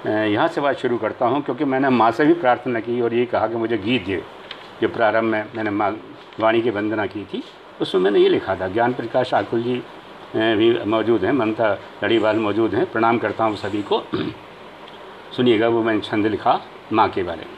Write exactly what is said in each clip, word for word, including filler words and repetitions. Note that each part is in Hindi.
यहाँ से बात शुरू करता हूँ, क्योंकि मैंने माँ से भी प्रार्थना की और ये कहा कि मुझे गीत दे। जो प्रारंभ में मैंने माँ वाणी की वंदना की थी उसमें मैंने ये लिखा था। ज्ञान प्रकाश आकुल जी भी मौजूद हैं, ममता लड़ीवाल मौजूद हैं, प्रणाम करता हूँ सभी को। सुनिएगा, वो मैंने छंद लिखा माँ के बारे में।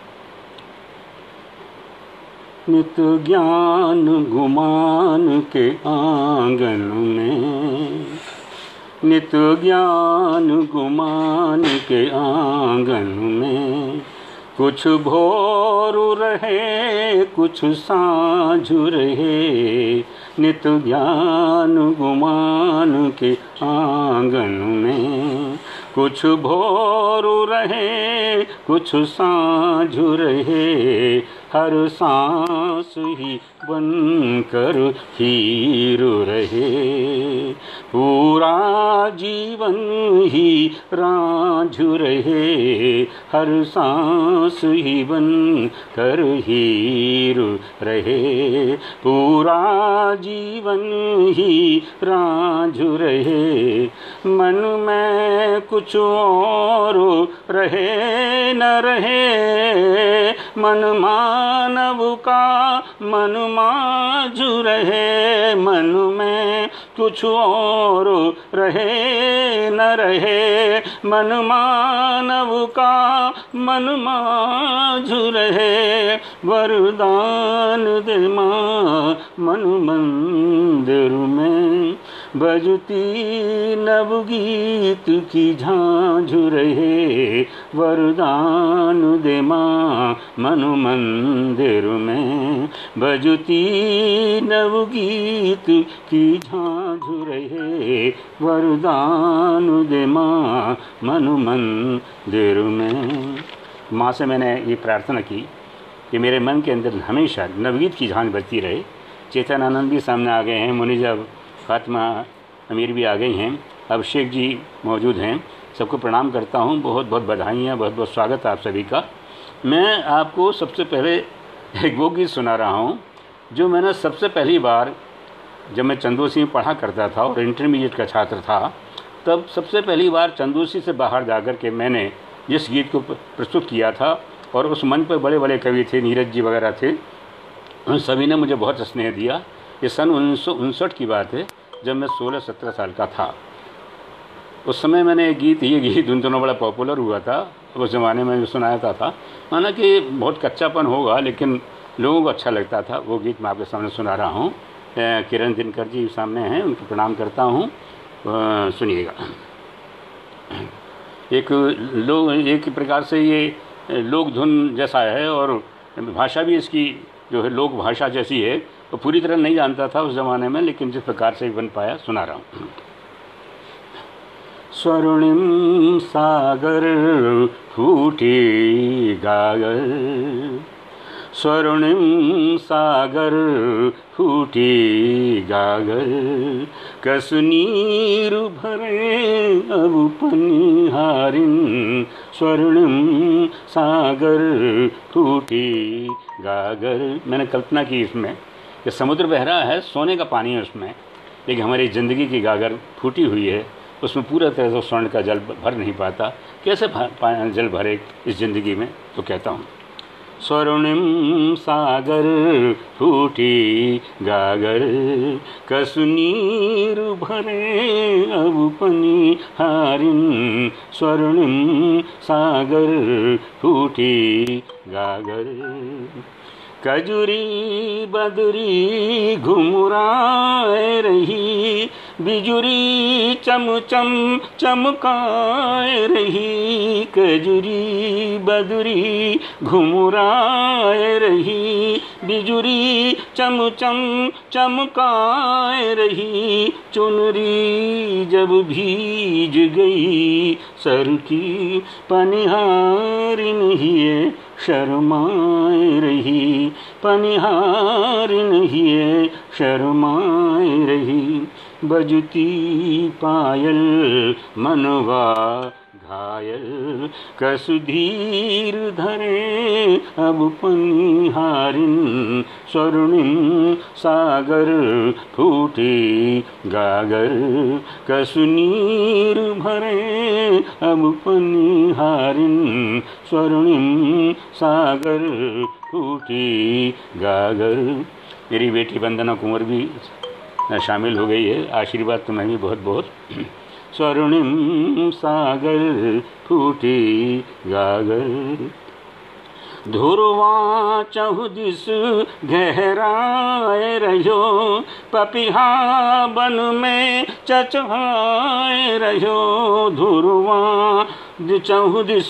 नित ज्ञान गुमान के आंगन में, नित ज्ञान गुमान के आंगन में, कुछ भोर रहे कुछ साँझ रहे। नित ज्ञान गुमान के आंगन में, कुछ भोर रहे कुछ साँझ रहे। हर सांस ही बनकर हीर रहे, पूरा जीवन ही रांझ रहे। हर सांस ही बनकर हीर रहे, पूरा जीवन ही रांझ रहे। मन में कुछ और रहे न रहे, मन मानव का मन मांझ रहे। मन में कुछ और रहे न रहे, मन मानव का मन मांझ रहे। वरदान दे माँ मन मंदिर में, बजती नवगीत की झांझ रहे। वरदान दे माँ मन मंदिर में, बजती नवगीत की झांझ रहे। वरदान दे माँ मन मंदिर में। माँ से मैंने ये प्रार्थना की कि मेरे मन के अंदर हमेशा नवगीत की झांझ बजती रहे। चेतन आनंद भी सामने आ गए हैं, मुनीजा फातिमा अमीर भी आ गई हैं, अभिषेक जी मौजूद हैं। सबको प्रणाम करता हूं, बहुत बहुत बधाइयाँ, बहुत बहुत स्वागत है आप सभी का। मैं आपको सबसे पहले एक वो गीत सुना रहा हूं जो मैंने सबसे पहली बार जब मैं चंदोसी में पढ़ा करता था और इंटरमीडिएट का छात्र था, तब सबसे पहली बार चंदोसी से बाहर जाकर के मैंने जिस गीत को प्रस्तुत किया था, और उस मंच पर बड़े बड़े कवि थे, नीरज जी वगैरह थे, उन सभी ने मुझे बहुत स्नेह दिया। ये सन उन्नीस सौ उनसठ की बात है, जब मैं सोलह सत्रह साल का था। उस समय मैंने एक गीत ये गीत उन दोनों बड़ा पॉपुलर हुआ था, उस ज़माने में जो सुनाया था, था माना कि बहुत कच्चापन होगा लेकिन लोगों को अच्छा लगता था। वो गीत मैं आपके सामने सुना रहा हूँ। किरण दिनकर जी सामने हैं, उनको प्रणाम करता हूँ, सुनिएगा। एक लोग एक प्रकार से ये लोक धुन जैसा है और भाषा भी इसकी जो है लोक भाषा जैसी है। तो पूरी तरह नहीं जानता था उस ज़माने में, लेकिन जिस प्रकार से बन पाया सुना रहा हूँ। स्वर्णिम सागर फूटी गागर, स्वर्णिम सागर फूटी गागर, कसनीर भरे अब पनिहारिन। स्वर्णिम सागर फूटी गागर। मैंने कल्पना की इसमें कि समुद्र बह रहा है, सोने का पानी है उसमें, लेकिन हमारी ज़िंदगी की गागर फूटी हुई है, उसमें पूरा तरह से स्वर्ण का जल भर नहीं पाता। कैसे जल भरे इस ज़िंदगी में? तो कहता हूँ, स्वर्णिम सागर फूटी गागर, कसनीर भरे अब पनिहारिन। स्वर्णिम सागर फूटी गागर, कजरी बदरी घुमुराए रही, बिजुरी चम चम चमकाए रही। कजरी बदरी घुमुराए रही, बिजुरी चम चम चमकाए रही। चुनरी जब भीज गई सर की, पनिहारिन ही शर्माए रही। पनिहारिन ही शर्माए रही। बजती पायल मनवा घायल कसु धीर धरे अब पनिहारिन स्वर्णिम सागर फूटे गागर कसु नीर भरे अब पनिहारिन स्वर्णिम सागर फूटे गागर। मेरी बेटी वंदना कुंवर भी शामिल हो गई है, आशीर्वाद तुम्हें भी बहुत बहुत। स्वर्णिम सागर फूटे गागर ध्रुवा चहुदिस गहराए रहो पपिहा बन में चचहाए रहो ध्रुवा चहुदिस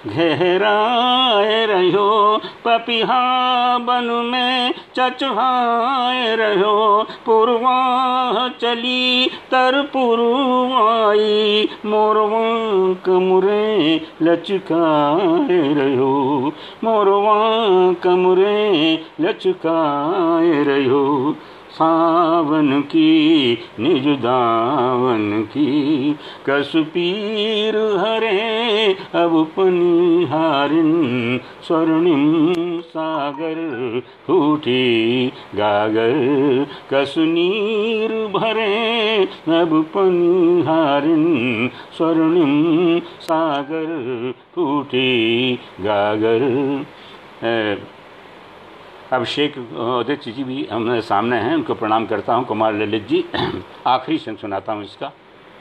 गहराए रहो पपिहा बन में चचहाए रहो पूर्वा चली तर पुरवाई मोरवा कमुरे लचकाए रहो मोरवा कमुरे लचकाए रहो सावन की निज दावन की कसुपीर हरे अब पनिहारिन स्वर्णिम सागर फूटे गागर कसुनीर भरे अब पनिहारिन स्वर्णिम सागर फूटे गागर। अभिषेक अध्यक्ष जी भी हमारे सामने हैं, उनको प्रणाम करता हूँ। कुमार ललित जी, आखिरी संग सुनाता हूँ इसका।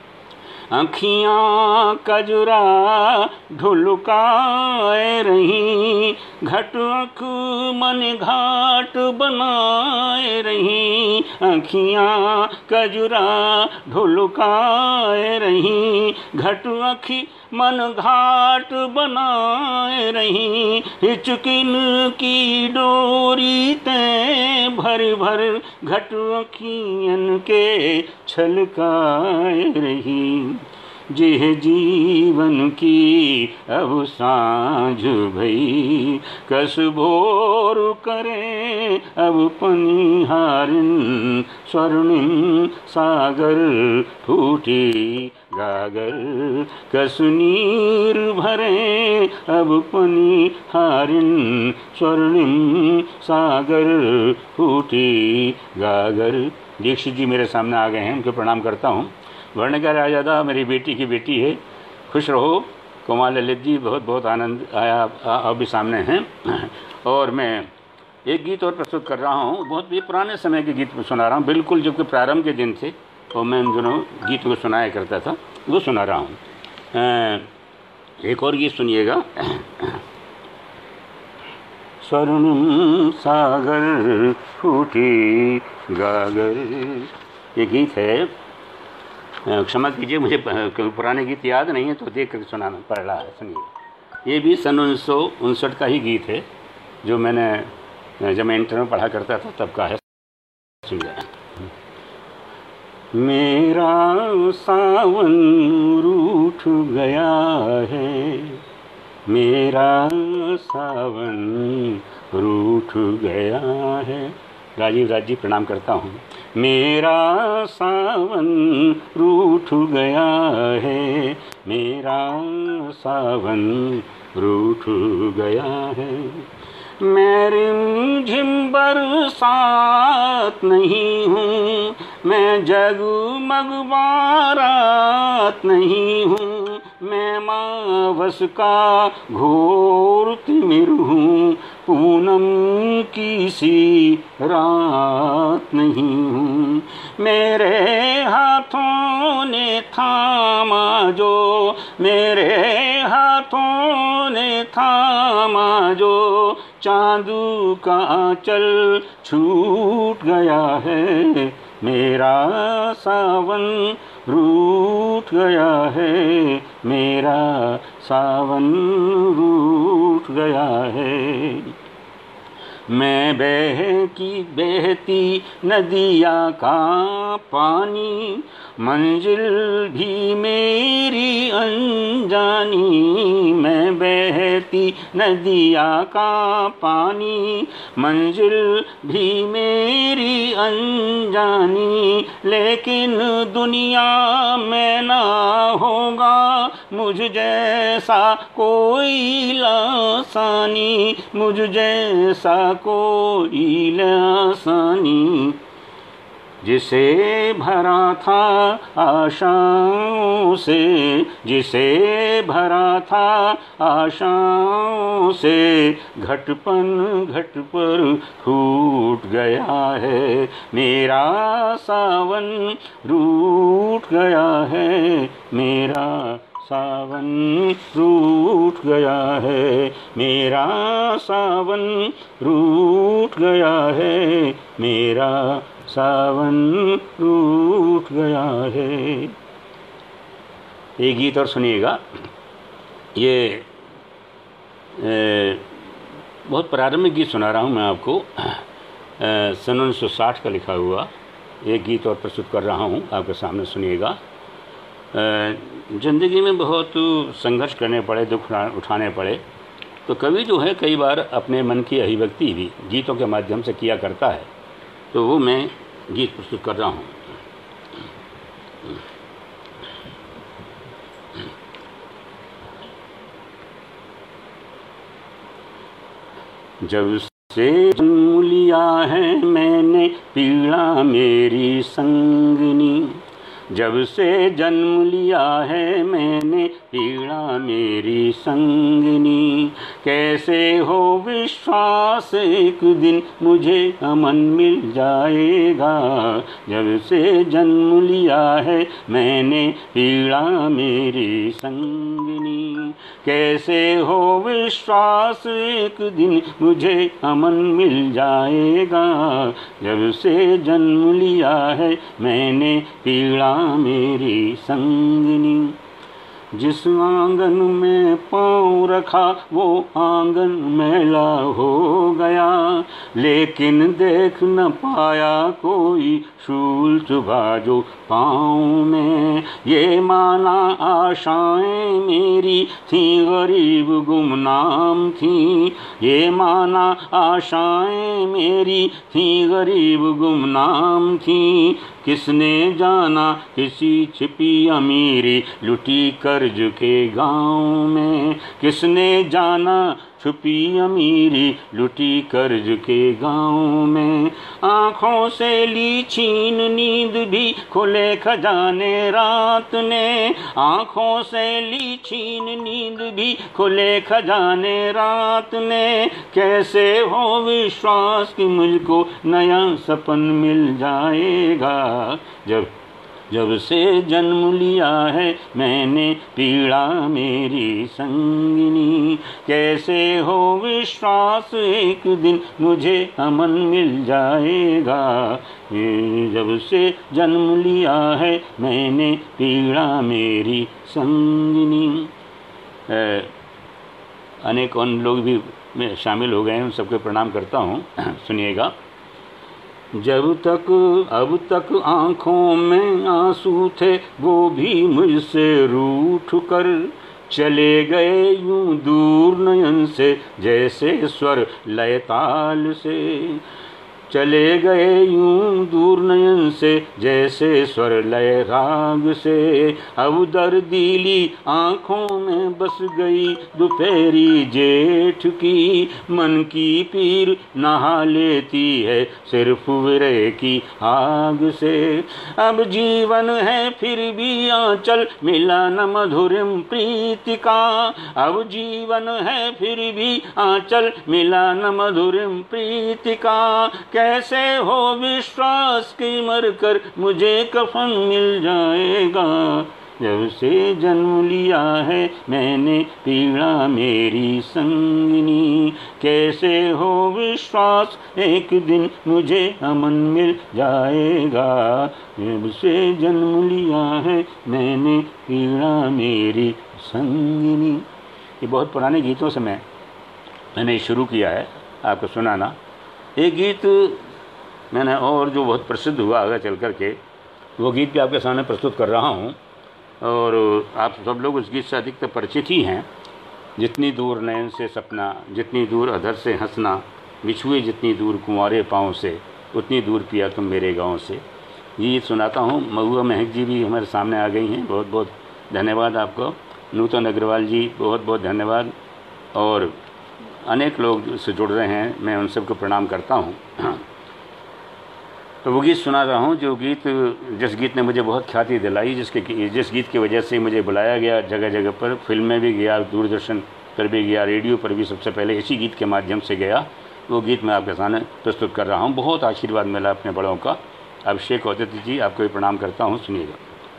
आँखियाँ कजरा ढुलकाए रही घट अख मन घाट बनाए रही आँखियाँ कजरा ढुलकाए रही घट अखी मन घाट बनाए रही हिचकिन की डोरी ते भर भर घट अखियन के छलकाए रही जेह जीवन की अब सांझ भई कस भोर करे अब पनिहारिन स्वर्णिम सागर फूटे गागर कसुनीर भरे अब पनिहारिन स्वर्णिम सागर फूटे गागर। दीक्षित जी मेरे सामने आ गए हैं, उनको प्रणाम करता हूँ। वर्णिका राजादा मेरी बेटी की बेटी है, खुश रहो। कुमार ललित जी बहुत बहुत आनंद आया, आप भी सामने हैं। और मैं एक गीत और प्रस्तुत कर रहा हूँ, बहुत भी पुराने समय के गीत सुना रहा हूँ, बिल्कुल जबकि प्रारंभ के दिन थे और मैं उन दोनों गीत को सुनाया करता था, वो सुना रहा हूँ। एक और गीत सुनिएगा। स्वर्णिम सागर फूटे गागर, ये गीत है। क्षमा कीजिए, मुझे पुराने गीत याद नहीं है तो देख कर सुनाना पड़ रहा है। सुनिए, ये भी सन उन्नीस सौ उनसठ का ही गीत है, जो मैंने जब मैं इंटर में पढ़ा करता था तब का है। सुनिए। मेरा सावन रूठ गया है, मेरा सावन रूठ गया है। राजीव राज जी प्रणाम करता हूँ। मेरा सावन रूठ गया है, मेरा सावन रूठ गया है। मैं रिमझिम बरसात नहीं हूँ, मैं जगमग बारात नहीं हूँ, मैं मावस का घोर तिमिर हूँ, पूनम की सी रात नहीं हूँ। मेरे हाथों ने थामा जो, मेरे हाथों ने थामा जो, चांदू का आंचल छूट गया है। मेरा सावन रूठ गया है, मेरा सावन रूठ गया है। मैं बहकी बहती नदिया का पानी, मंजिल भी मेरी अनजानी। मैं बहती नदिया का पानी, मंजिल भी मेरी अनजानी। लेकिन दुनिया में ना होगा मुझ जैसा कोई लासानी, मुझ जैसा कोई लासानी। जिसे भरा था आशाओं से, जिसे भरा था आशाओं से, घटपन घट पर फूट गया है मेरा सावन, रूठ गया है मेरा सावन, रूठ गया है मेरा सावन, रूठ गया है मेरा सावन, रूठ गया है। एक गीत और सुनिएगा। ये ए, बहुत प्रारंभिक गीत सुना रहा हूँ मैं आपको, सन उन्नीस सौ साठ का लिखा हुआ एक गीत और प्रस्तुत कर रहा हूँ आपके सामने, सुनिएगा। ज़िंदगी में बहुत संघर्ष करने पड़े, दुख उठाने पड़े, तो कवि जो है कई बार अपने मन की अभिव्यक्ति भी गीतों के माध्यम से किया करता है, तो वो मैं गीत प्रस्तुत कर रहा हूँ। जब से जन्म लिया है मैंने पीड़ा मेरी संगनी, जब से जन्म लिया है मैंने पीड़ा मेरी संगनी। कैसे हो विश्वास एक दिन मुझे अमन मिल जाएगा, जब से जन्म लिया है मैंने पीड़ा मेरी संगनी। कैसे हो विश्वास एक दिन मुझे अमन मिल जाएगा, जब से जन्म लिया है मैंने पीड़ा मेरी संगनी। जिस आंगन में पाँव रखा वो आंगन मैला हो गया, लेकिन देख न पाया कोई शूल चुभा जो पाँव में। ये माना आशाएं मेरी थी गरीब गुमनाम थी, ये माना आशाएं मेरी थी गरीब गुमनाम थी। किसने जाना किसी छिपी अमीरी लुटी कर्ज के गाँव में, किसने जाना छुपी अमीरी लुटी कर्ज के गाँव में। आँखों से ली छीन नींद भी खुले खजाने रात ने, आँखों से ली छीन नींद भी खुले खजाने रात ने। कैसे हो विश्वास कि मुझको नया सपन मिल जाएगा, जब जब से जन्म लिया है मैंने पीड़ा मेरी संगिनी। कैसे हो विश्वास एक दिन मुझे अमन मिल जाएगा, ये जब से जन्म लिया है मैंने पीड़ा मेरी संगिनी। अनेक अन्य लोग भी में शामिल हो गए हैं, उन सबको प्रणाम करता हूँ। सुनिएगा। जब तक अब तक आँखों में आंसू थे वो भी मुझसे रूठ कर चले गए यूं दूर नयन से, जैसे स्वर लय ताल से। चले गए यूं दूर नयन से जैसे स्वर लय राग से। अब दर्दीली आँखों में बस गई दोपहरी जेठ की, मन की पीर नहा लेती है सिर्फ विरह की आग से। अब जीवन है फिर भी आंचल मिला न मधुरिम प्रीति का, अब जीवन है फिर भी आंचल मिला न मधुरिम प्रीति का। कैसे हो विश्वास कि मरकर मुझे कफन मिल जाएगा, जब से जन्म लिया है मैंने पीड़ा मेरी संगिनी। कैसे हो विश्वास एक दिन मुझे अमन मिल जाएगा, जब से जन्म लिया है मैंने पीड़ा मेरी संगिनी। ये बहुत पुराने गीतों से मैं मैंने शुरू किया है आपको सुनाना, एक गीत मैंने और जो बहुत प्रसिद्ध हुआ आगे चल कर के, वो गीत भी आपके सामने प्रस्तुत कर रहा हूँ। और आप सब लोग उस गीत से अधिकतर परिचित ही हैं। जितनी दूर नयन से सपना, जितनी दूर अधर से हंसना, बिछुए जितनी दूर कुंवारे पाँव से, उतनी दूर पिया तुम मेरे गाँव से। ये गीत सुनाता हूँ। महुआ महक जी भी हमारे सामने आ गई हैं, बहुत बहुत धन्यवाद आपको। नूतन अग्रवाल जी बहुत बहुत धन्यवाद। और अनेक लोग से जुड़ रहे हैं, मैं उन सबको प्रणाम करता हूँ। तो वो गीत सुना रहा हूँ जो गीत जिस गीत ने मुझे बहुत ख्याति दिलाई, जिसके जिस गीत की वजह से मुझे बुलाया गया जगह जगह पर, फिल्म में भी गया, दूरदर्शन पर भी गया, रेडियो पर भी सबसे पहले इसी गीत के माध्यम से गया। वो गीत मैं आपके सामने प्रस्तुत कर रहा हूँ। बहुत आशीर्वाद मिला अपने बड़ों का। अभिषेक औतिथि जी, आपको भी प्रणाम करता हूँ। सुनिएगा।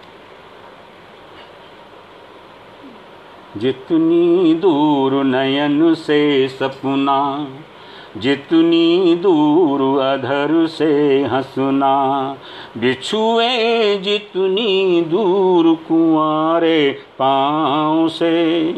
जितनी दूर नयन से सपना, जितनी दूर अधर से हंसना, बिछुए जितनी दूर कुंवारे पाँव से,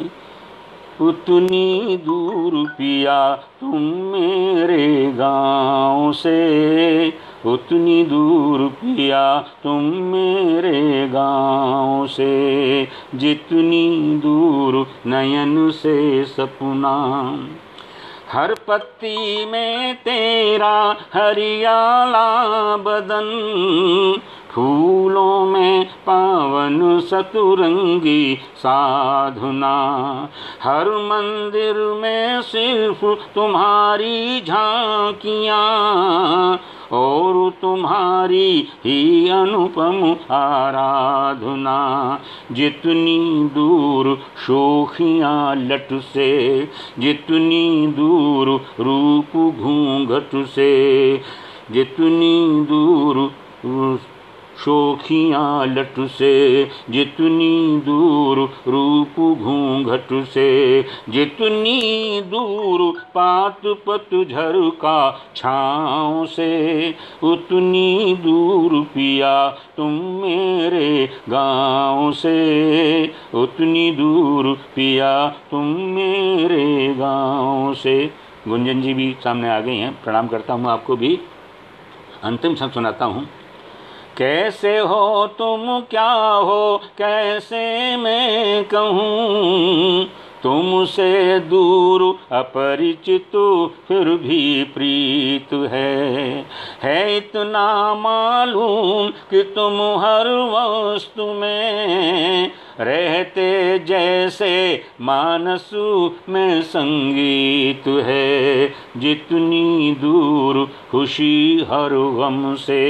उतनी दूर पिया तुम मेरे गाँव से, उतनी दूर पिया तुम मेरे गाँव से। जितनी दूर नयन से सपना, हर पत्ती में तेरा हरियाला बदन, फूलों में पावन सतुरंगी साधना, हर मंदिर में सिर्फ तुम्हारी झांकियाँ, और तुम्हारी ही अनुपम आराधना। जितनी दूर शोखियाँ लट से, जितनी दूर रूप घूंघट से, जितनी दूर शोखियाँ लट से, जितनी दूर रूप घूंघट से, जितनी दूर पात पतझर का छाँव से, उतनी दूर पिया तुम मेरे गाँव से, उतनी दूर पिया तुम मेरे गाँव से। गुंजन जी भी सामने आ गई हैं, प्रणाम करता हूँ आपको भी। अंतिम शब्द सुनाता हूँ। कैसे हो तुम, क्या हो कैसे मैं कहूँ, तुमसे दूर अपरिचित फिर भी प्रीत है। है इतना मालूम कि तुम हर वस्तु में रहते जैसे मानस में संगीत है। जितनी दूर खुशी हर गम से,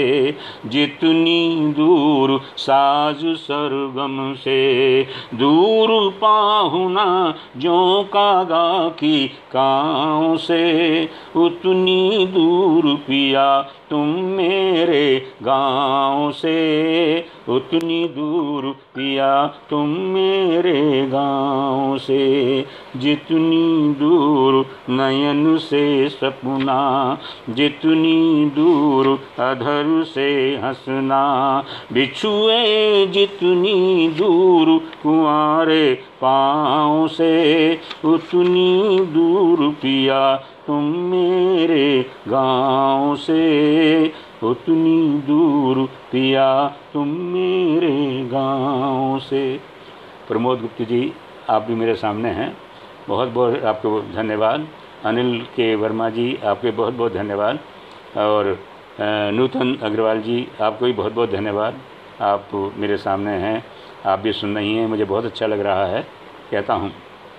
जितनी दूर साज सरगम से, दूर पाहुना जो कागा की कांव से, उतनी दूर पिया तुम मेरे गाँव से, उतनी दूर पिया तुम मेरे गाँव से। जितनी दूर नयन से सपना, जितनी दूर अधर से हंसना, बिछुए जितनी दूर कुंवारे पाँव से, उतनी दूर पिया तुम मेरे गाँव से, उतनी दूर पिया तुम मेरे गाँव से। प्रमोद गुप्ता जी, आप भी मेरे सामने हैं, बहुत बहुत आपको धन्यवाद। अनिल के वर्मा जी, आपके बहुत बहुत धन्यवाद। और नूतन अग्रवाल जी, आपको भी बहुत बहुत धन्यवाद। आप मेरे सामने हैं, आप भी सुन रही हैं, मुझे बहुत अच्छा लग रहा है। कहता हूँ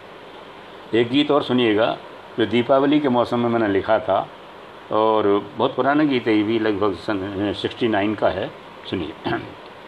एक गीत और सुनिएगा जो दीपावली के मौसम में मैंने लिखा था, और बहुत पुराना गीत है, ये भी लगभग सन सिक्सटी नाइन का है। सुनिए।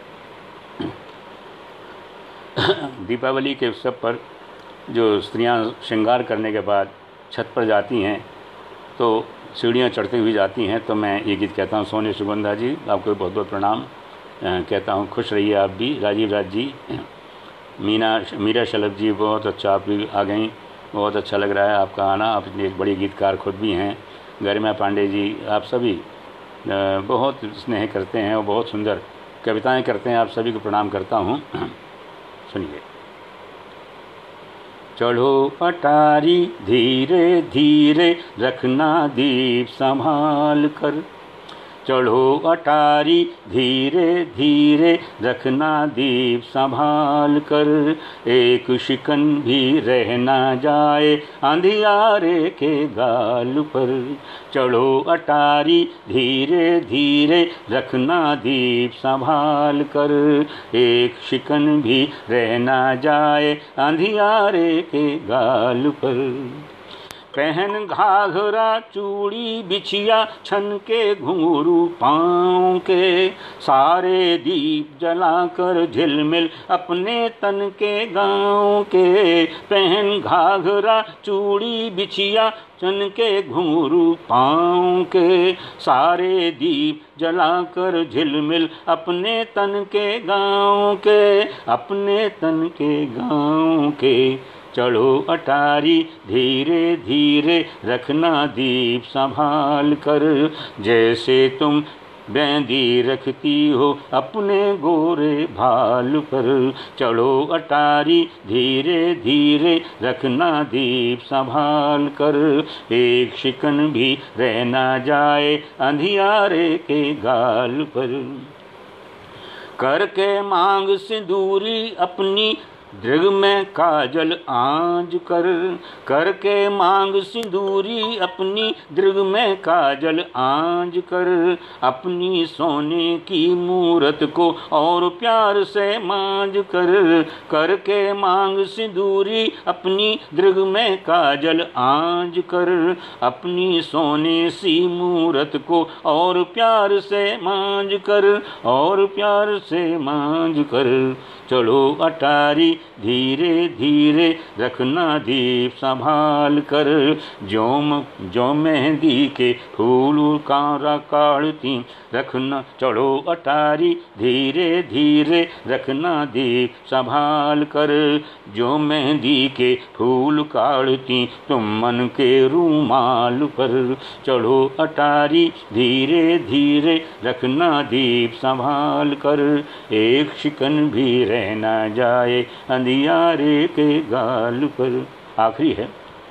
दीपावली के उत्सव पर जो स्त्रियां श्रृंगार करने के बाद छत पर जाती हैं तो सीढ़ियां चढ़ती हुई जाती हैं, तो मैं ये गीत कहता हूँ। सोने सुगंधा जी, आपको बहुत बहुत प्रणाम कहता हूँ। खुश रहिए आप भी। राजीव राज जी, मीना मीरा शलभ जी, बहुत अच्छा, आप भी आ गई, बहुत अच्छा लग रहा है आपका आना। आप एक बड़ी गीतकार खुद भी हैं। गरिमा पांडे जी, आप सभी बहुत स्नेह करते हैं और बहुत सुंदर कविताएं करते हैं। आप सभी को प्रणाम करता हूँ। सुनिए। चढ़ो अटारी धीरे धीरे रखना दीप संभाल कर। चढ़ो अटारी धीरे धीरे रखना दीप संभाल कर। एक शिकन भी रह ना जाए अंधियारे के गाल पर। चढ़ो अटारी धीरे धीरे रखना दीप संभाल कर। एक शिकन भी रह ना जाए अंधियारे के गाल पर। पहन घाघरा चूड़ी बिछिया छन के घुंघरू पाँव के। सारे दीप जलाकर झिलमिल अपने तन के गाँव के। पहन घाघरा चूड़ी बिछिया चन के घुंघरू पाँव के। सारे दीप जलाकर झिलमिल अपने तन के गाँव के। अपने तन के गाँव के। चढ़ो अटारी धीरे धीरे रखना दीप संभाल कर। जैसे तुम बेंदी रखती हो अपने गोरे भाल पर। चढ़ो अटारी धीरे धीरे रखना दीप संभाल कर। एक शिकन भी रह ना जाए अंधियारे के गाल पर। करके मांग सिंदूरी अपनी दृग में काजल आंज कर। करके मांग सिंदूरी अपनी दृग में काजल आंज कर। अपनी सोने की मूरत को और प्यार से मांज कर। करके मांग सिंदूरी अपनी दृग में काजल आंज कर। अपनी सोने सी मूरत को और प्यार से मांज कर। और प्यार से मांज कर। चढ़ो अटारी धीरे धीरे रखना दीप संभाल कर। जोम जो मेहंदी के फूल कारा काढ़ती रखना। चढ़ो अटारी धीरे धीरे रखना दीप संभाल कर। जो मेहंदी के फूल काढ़ती तुम मन के रूमाल पर। चढ़ो अटारी धीरे धीरे रखना दीप संभाल कर। एक शिकन भी रह ना जाए अंधियारे के गाल पर। आखिरी है।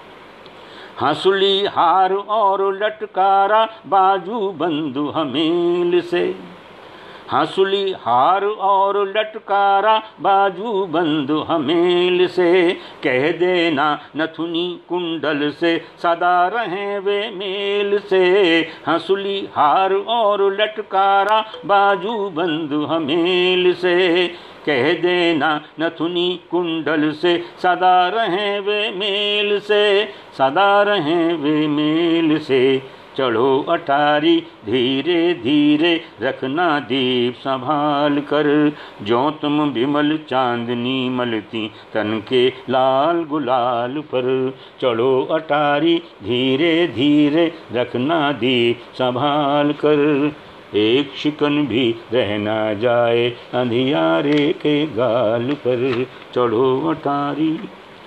हंसुली हार और लटकारा बाजू बंधु हमेल से। हंसुली हार और लटकारा बाजू बंधु हमेल से। कह देना नथुनी कुंडल से सदा रहें वे मेल से। हंसुली हार और लटकारा बाजू बंधु हमेल से। कह देना नथुनी कुंडल से सदा रहें वे मेल से। सदा रहें वे मेल से। चढ़ो अटारी धीरे धीरे रखना दीप संभाल कर। जो तुम विमल चांदनी मलती तन के लाल गुलाल पर। चढ़ो अटारी धीरे धीरे रखना दीप संभाल कर। एक शिकन भी रह ना जाए अंधियारे के गाल पर। चढ़ो अटारी।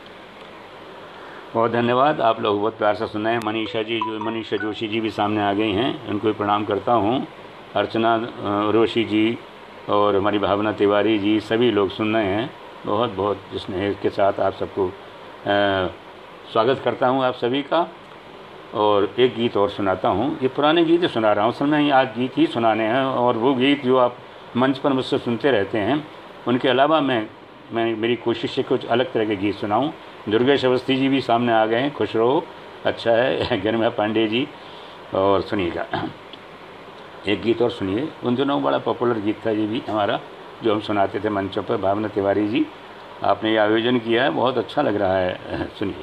बहुत धन्यवाद। आप लोग बहुत प्यार से सुना है। मनीषा जी जो मनीषा जोशी जी भी सामने आ गई हैं, उनको भी प्रणाम करता हूँ। अर्चना रोशी जी और हमारी भावना तिवारी जी सभी लोग सुन रहे हैं। बहुत बहुत स्नेह के साथ आप सबको स्वागत करता हूँ आप सभी का। और एक गीत और सुनाता हूँ। ये पुराने गीत सुना रहा हूँ, असल में आज गीत ही सुनाने हैं। और वो गीत जो आप मंच पर मुझसे सुनते रहते हैं, उनके अलावा मैं मैं मेरी कोशिश है कुछ अलग तरह के गीत सुनाऊँ। दुर्गेश अवस्थी जी भी सामने आ गए हैं, खुश रहो, अच्छा है। गरिमा पांडे जी, और सुनिएगा एक गीत और सुनिए। उन दिनों बड़ा पॉपुलर गीत था ये भी हमारा, जो हम सुनाते थे मंचों पर। भावना तिवारी जी आपने ये आयोजन किया है, बहुत अच्छा लग रहा है, सुनिए।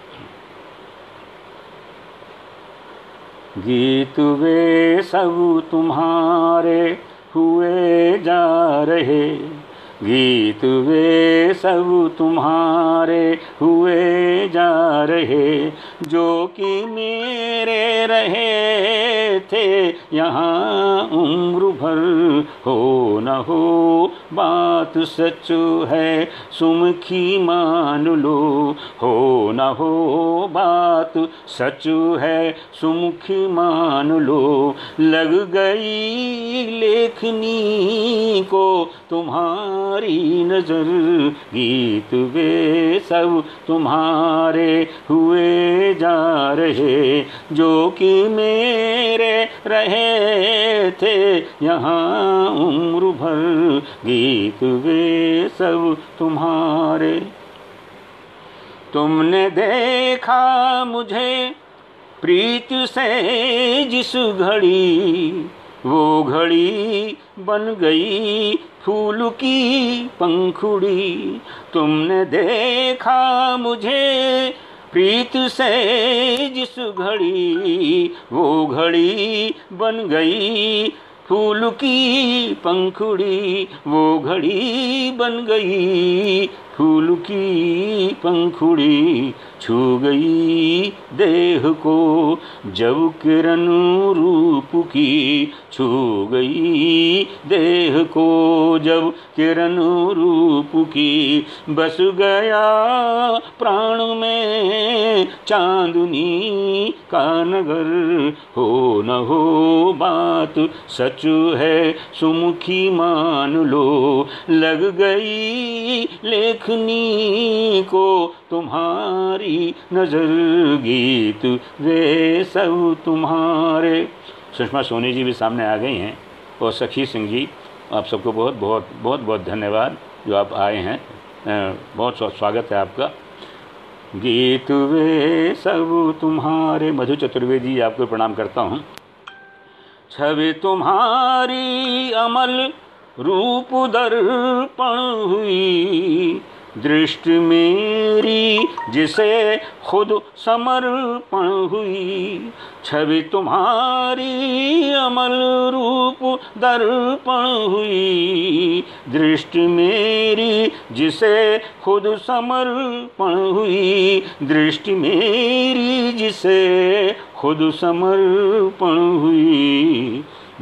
गीत वे सब तुम्हारे हुए जा रहे। गीत वे सब तुम्हारे हुए जा रहे। जो कि मेरे रहे थे यहाँ उम्र भर। हो न हो बात सच है सुमुखी मान लो, हो न हो बात सच है सुमुखी मान लो। लग गई लेखनी को तुम्हारी नजर, गीत वे सब तुम्हारे हुए जा रहे, जो कि मेरे रहे थे यहाँ उम्र भर, गीत वे सब तुम्हारे। तुमने देखा मुझे प्रीत से जिस घड़ी, वो घड़ी बन गई फूल की पंखुड़ी। तुमने देखा मुझे प्रीत से जिस घड़ी, वो घड़ी बन गई फूल की पंखुड़ी, वो घड़ी बन गई फूल की पंखुड़ी। छू गई देह को जब किरण रूप की, छू गई देह को जब किरण रूप की। बस गया प्राण में चांदनी का नगर, हो न हो बात सच है सुमुखी मान लो। लग गई लेखनी को तुम्हारी नजर, गीत वे सब तुम्हारे। सुषमा सोनी जी भी सामने आ गई हैं, और सखी सिंह जी, आप सबको बहुत बहुत बहुत बहुत धन्यवाद जो आप आए हैं, बहुत स्वागत है आपका। गीत वे सब तुम्हारे। मधु चतुर्वेदी जी आपको प्रणाम करता हूँ। छवि तुम्हारी अमल रूप दर्पण हुई, दृष्टि मेरी जिसे खुद समर्पण हुई। छवि तुम्हारी अमल रूप दर्पण हुई, दृष्टि मेरी जिसे खुद समर्पण हुई। दृष्टि मेरी जिसे खुद समर्पण हुई।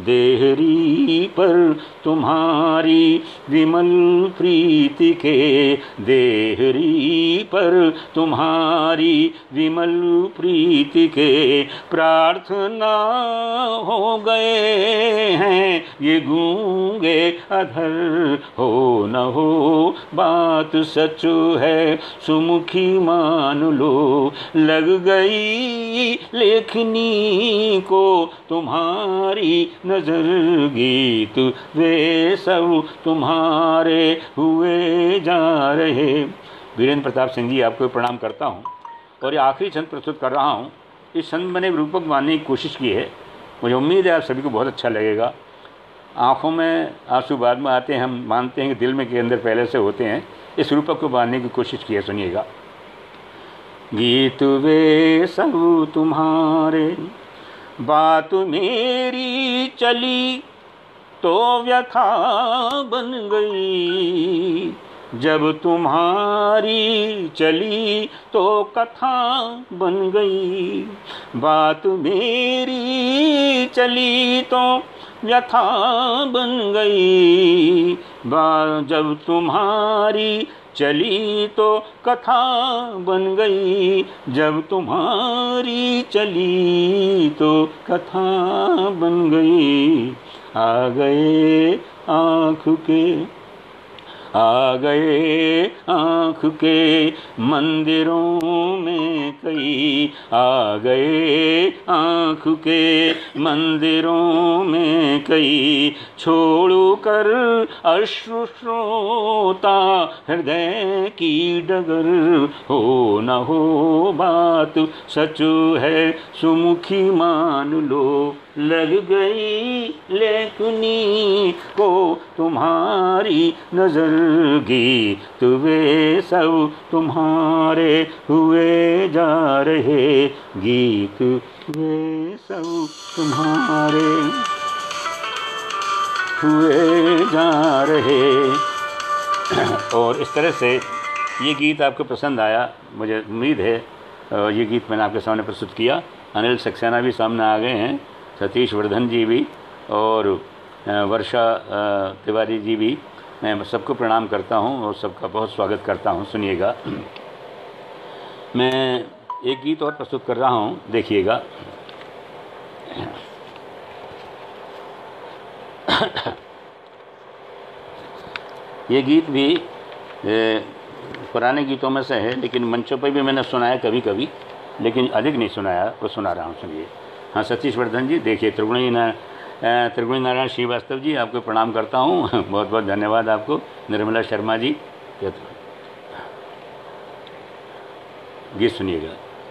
देहरी पर तुम्हारी विमल प्रीति के, देहरी पर तुम्हारी विमल प्रीति के। प्रार्थना हो गए हैं ये गूंगे अधर, हो न हो बात सच है सुमुखी मान लो। लग गई लेखनी को तुम्हारी नजर, गीत वे सब तुम्हारे हुए जा रहे। वीरेंद्र प्रताप सिंह जी आपको प्रणाम करता हूँ, और ये आखिरी छंद प्रस्तुत कर रहा हूँ। इस छंद मैंने रूपक बांधने की कोशिश की है, मुझे उम्मीद है आप सभी को बहुत अच्छा लगेगा। आँखों में आंसू बाद में आते हैं, हम मानते हैं कि दिल में के अंदर पहले से होते हैं। इस रूपक को बांधने की कोशिश की है, सुनिएगा। गीत वे सब तुम्हारे, बात मेरी चली तो व्यथा बन गई। जब तुम्हारी चली तो कथा बन गई। बात मेरी चली तो व्यथा बन गई। बा जब तुम्हारी चली तो कथा बन गई। जब तुम्हारी चली तो कथा बन गई। आ गए आँख के, आ गए आँख के मंदिरों में कई। आ गए आँख के मंदिरों में कई। छोड़ू कर अश्रुश्रोता हृदय की डगर। हो न हो बात सच है सुमुखी मान लो। लग गई लेखनी को तुम्हारी नजर। गीत वे सब तुम्हारे हुए जा रहे। गीत वे सब तुम्हारे हुए जा रहे। और इस तरह से ये गीत आपको पसंद आया, मुझे उम्मीद है। ये गीत मैंने आपके सामने प्रस्तुत किया। अनिल सक्सेना भी सामने आ गए हैं, सतीश वर्धन जी भी, और वर्षा तिवारी जी भी, मैं सबको प्रणाम करता हूँ और सबका बहुत स्वागत करता हूँ। सुनिएगा, मैं एक गीत और प्रस्तुत कर रहा हूँ, देखिएगा। ये गीत भी ए, पुराने गीतों में से है, लेकिन मंचों पर भी मैंने सुनाया कभी कभी, लेकिन अधिक नहीं सुनाया, वो सुना रहा हूँ। सुनिए। हाँ, सतीश वर्धन जी, देखिए, त्रिगुणी ना त्रिगुणी नारायण श्रीवास्तव जी, आपको प्रणाम करता हूँ। बहुत बहुत धन्यवाद आपको। निर्मला शर्मा जी, गीत सुनिएगा।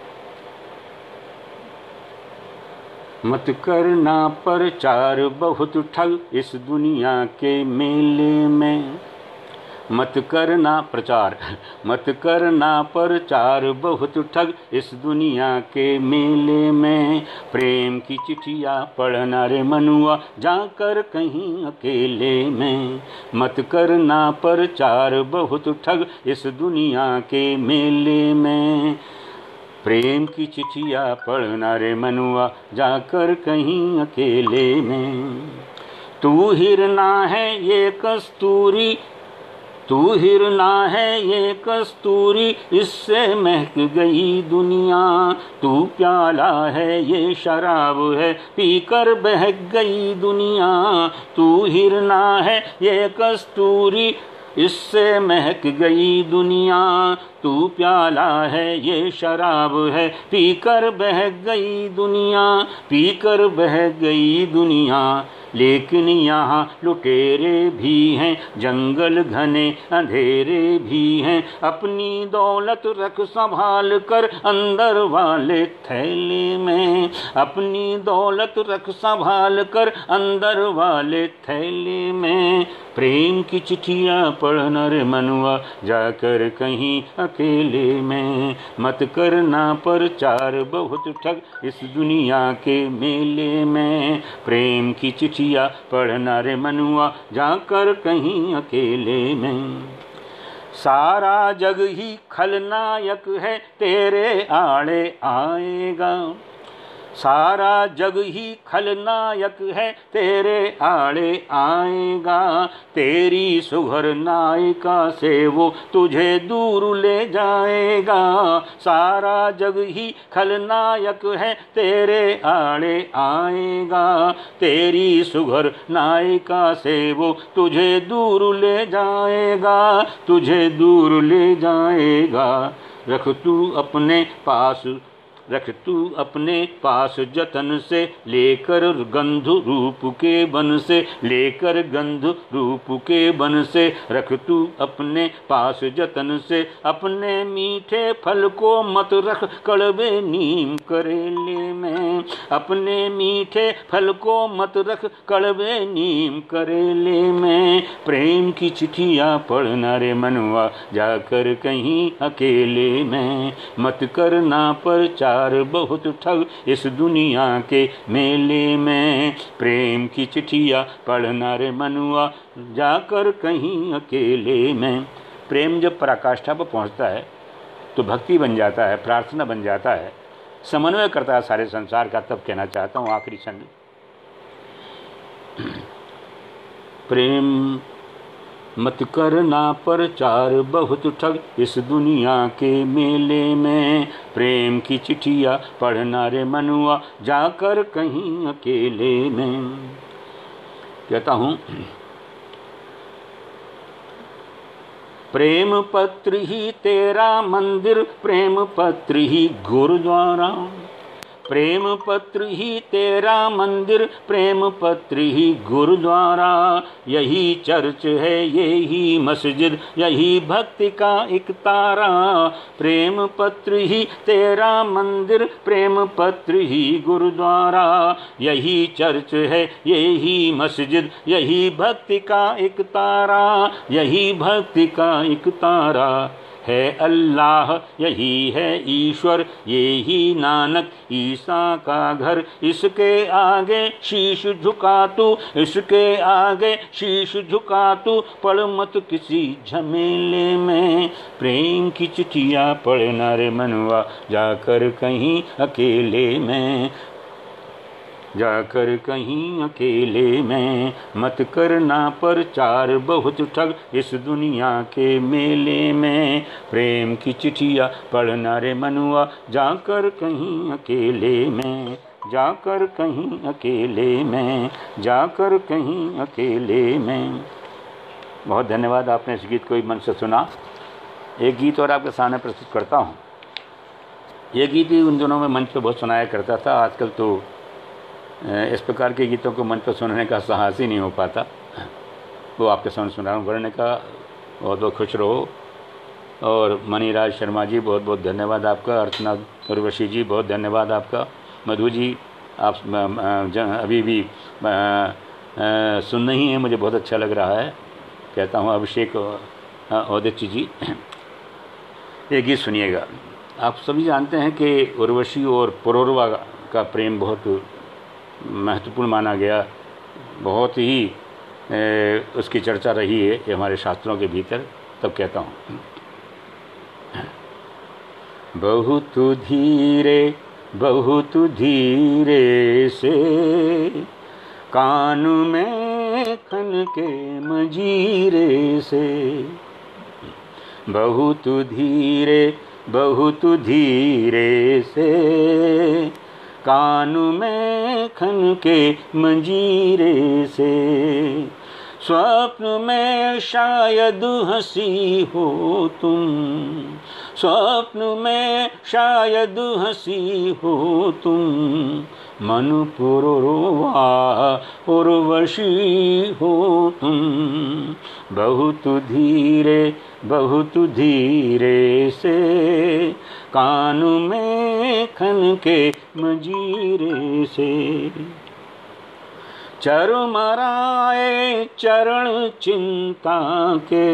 मत करना प्रचार बहुत ठग इस दुनिया के मेले में। मत करना प्रचार मत करना प्रचार बहुत ठग इस दुनिया के मेले में। प्रेम की चिट्ठियाँ पढ़ना रे मनुआ जाकर कहीं अकेले में। मत करना प्रचार बहुत ठग इस दुनिया के मेले में। प्रेम की चिट्ठियाँ पढ़ना रे मनुआ जाकर कहीं अकेले में। तू हिरना है ये कस्तूरी, तू हिरना है ये कस्तूरी, इससे महक गई दुनिया। तू प्याला है ये शराब है, पीकर बहक गई दुनिया। तू हिरना है ये कस्तूरी, इससे महक गई दुनिया। तू प्याला है ये शराब है, पीकर बहक गई दुनिया। पीकर बहक गई दुनिया। लेकिन यहाँ लुटेरे भी हैं, जंगल घने अंधेरे भी हैं। अपनी दौलत रख संभाल कर अंदर वाले थैले में। अपनी दौलत रख संभाल कर अंदर वाले थैले में। प्रेम की चिट्ठियाँ पढ़ना रे मनुआ जाकर कहीं अकेले में। मत करना प्रचार बहुत ठग इस दुनिया के मेले में। प्रेम की चिट्ठियाँ पढ़ना रे मनुआ जाकर कहीं अकेले में। सारा जग ही खलनायक है, तेरे आड़े आएगा। सारा जग ही खलनायक है, तेरे आड़े आएगा। तेरी सुघर नायिका से वो तुझे दूर ले जाएगा। सारा जग ही खलनायक है, तेरे आड़े आएगा। तेरी सुघर नायिका से वो तुझे दूर ले जाएगा। तुझे दूर ले जाएगा। रख तू अपने पास रख तू अपने पास जतन से, लेकर गंध रूप के बन से। लेकर गंध रूप के बन से रख तू अपने पास जतन से। अपने मीठे फल को मत रख कड़वे नीम करेले में। अपने मीठे फल को मत रख कड़वे नीम करेले में। प्रेम की चिट्ठियाँ पढ़ना रे मनवा जाकर कहीं अकेले में। मत करना प्रचार बहुत ठग इस दुनिया के मेले में। प्रेम की चिट्ठियाँ पढ़ना रे मनुआ जाकर कहीं अकेले में। प्रेम जब पराकाष्ठा पर पहुँचता है तो भक्ति बन जाता है, प्रार्थना बन जाता है, समन्वय करता है सारे संसार का। तब कहना चाहता हूँ आखिरी क्षण में, प्रेम मत करना प्रचार बहुत ठग इस दुनिया के मेले में। प्रेम की चिट्ठियाँ पढ़ना रे मनुआ जाकर कहीं अकेले में। कहता हूँ, प्रेम पत्र ही तेरा मंदिर, प्रेम पत्र ही गुरुद्वारा। प्रेम पत्र ही तेरा मंदिर, प्रेम पत्र ही गुरुद्वारा। यही चर्च है यही मस्जिद, यही भक्ति का एक तारा। प्रेम पत्र ही तेरा मंदिर, प्रेम पत्र ही गुरुद्वारा। यही चर्च है यही मस्जिद, यही भक्ति का एक तारा। यही भक्ति का एक तारा है अल्लाह, यही है ईश्वर, यही नानक ईसा का घर। इसके आगे शीश झुका तू, इसके आगे शीश झुका तू, पढ़ मत किसी झमेले में। प्रेम की चिट्ठियाँ पढ़ना रे मनवा जाकर कहीं अकेले में। जाकर कहीं अकेले में मत करना प्रचार, बहुत ठग इस दुनिया के मेले में। प्रेम की चिट्ठियाँ पढ़ना रे मनुआ, जाकर कहीं अकेले में, जाकर कहीं अकेले में, जाकर कहीं अकेले में। बहुत धन्यवाद, आपने इस गीत को ही मन से सुना। एक गीत और आपके सामने प्रस्तुत करता हूँ। ये गीत ही उन दिनों में मंच पे बहुत सुनाया करता था। आजकल तो इस प्रकार के गीतों को मंच पर सुनने का साहस ही नहीं हो पाता। वो आपके सामने सुना रहा हूँ। वर्णन का बहुत बहुत खुश रहो। और मणिराज शर्मा जी बहुत बहुत धन्यवाद आपका। अर्चनाथ उर्वशी जी बहुत धन्यवाद आपका। मधु जी आप अभी भी सुन रही हैं, मुझे बहुत अच्छा लग रहा है। कहता हूँ अभिषेक औदित्य जी, ये गीत सुनिएगा। आप सभी जानते हैं कि उर्वशी और पुरोरवा का प्रेम बहुत महत्वपूर्ण माना गया, बहुत ही ए, उसकी चर्चा रही है ये हमारे शास्त्रों के भीतर। तब कहता हूँ, बहुत धीरे बहुत धीरे से कान में खन के मजीरे से, बहुत धीरे बहुत धीरे से कान में खन के मंजीरे से। स्वप्न में शायद हंसी हो तुम, स्वप्न में शायद हंसी हो तुम, मन पुरवा उर्वशी हो तुम। बहुत धीरे बहुत धीरे से कान में खन के मजीरे से। चरमराए चरण चिंता के,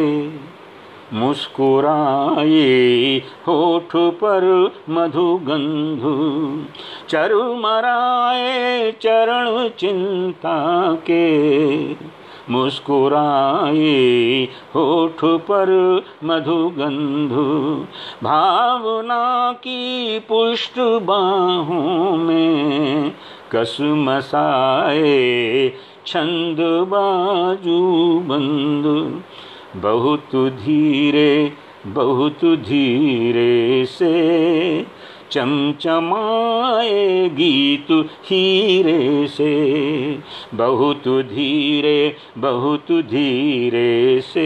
मुस्कुराए होठ पर मधुगंध। चरमराए चरण चिंता के, मुस्कुराए होठ पर मधुगंध। भावना की पुष्ट बाहों में कसमसाए छंद बाजू बंद। बहुत धीरे बहुत धीरे से चमचमाए गीत हीरे से। बहुत धीरे बहुत धीरे से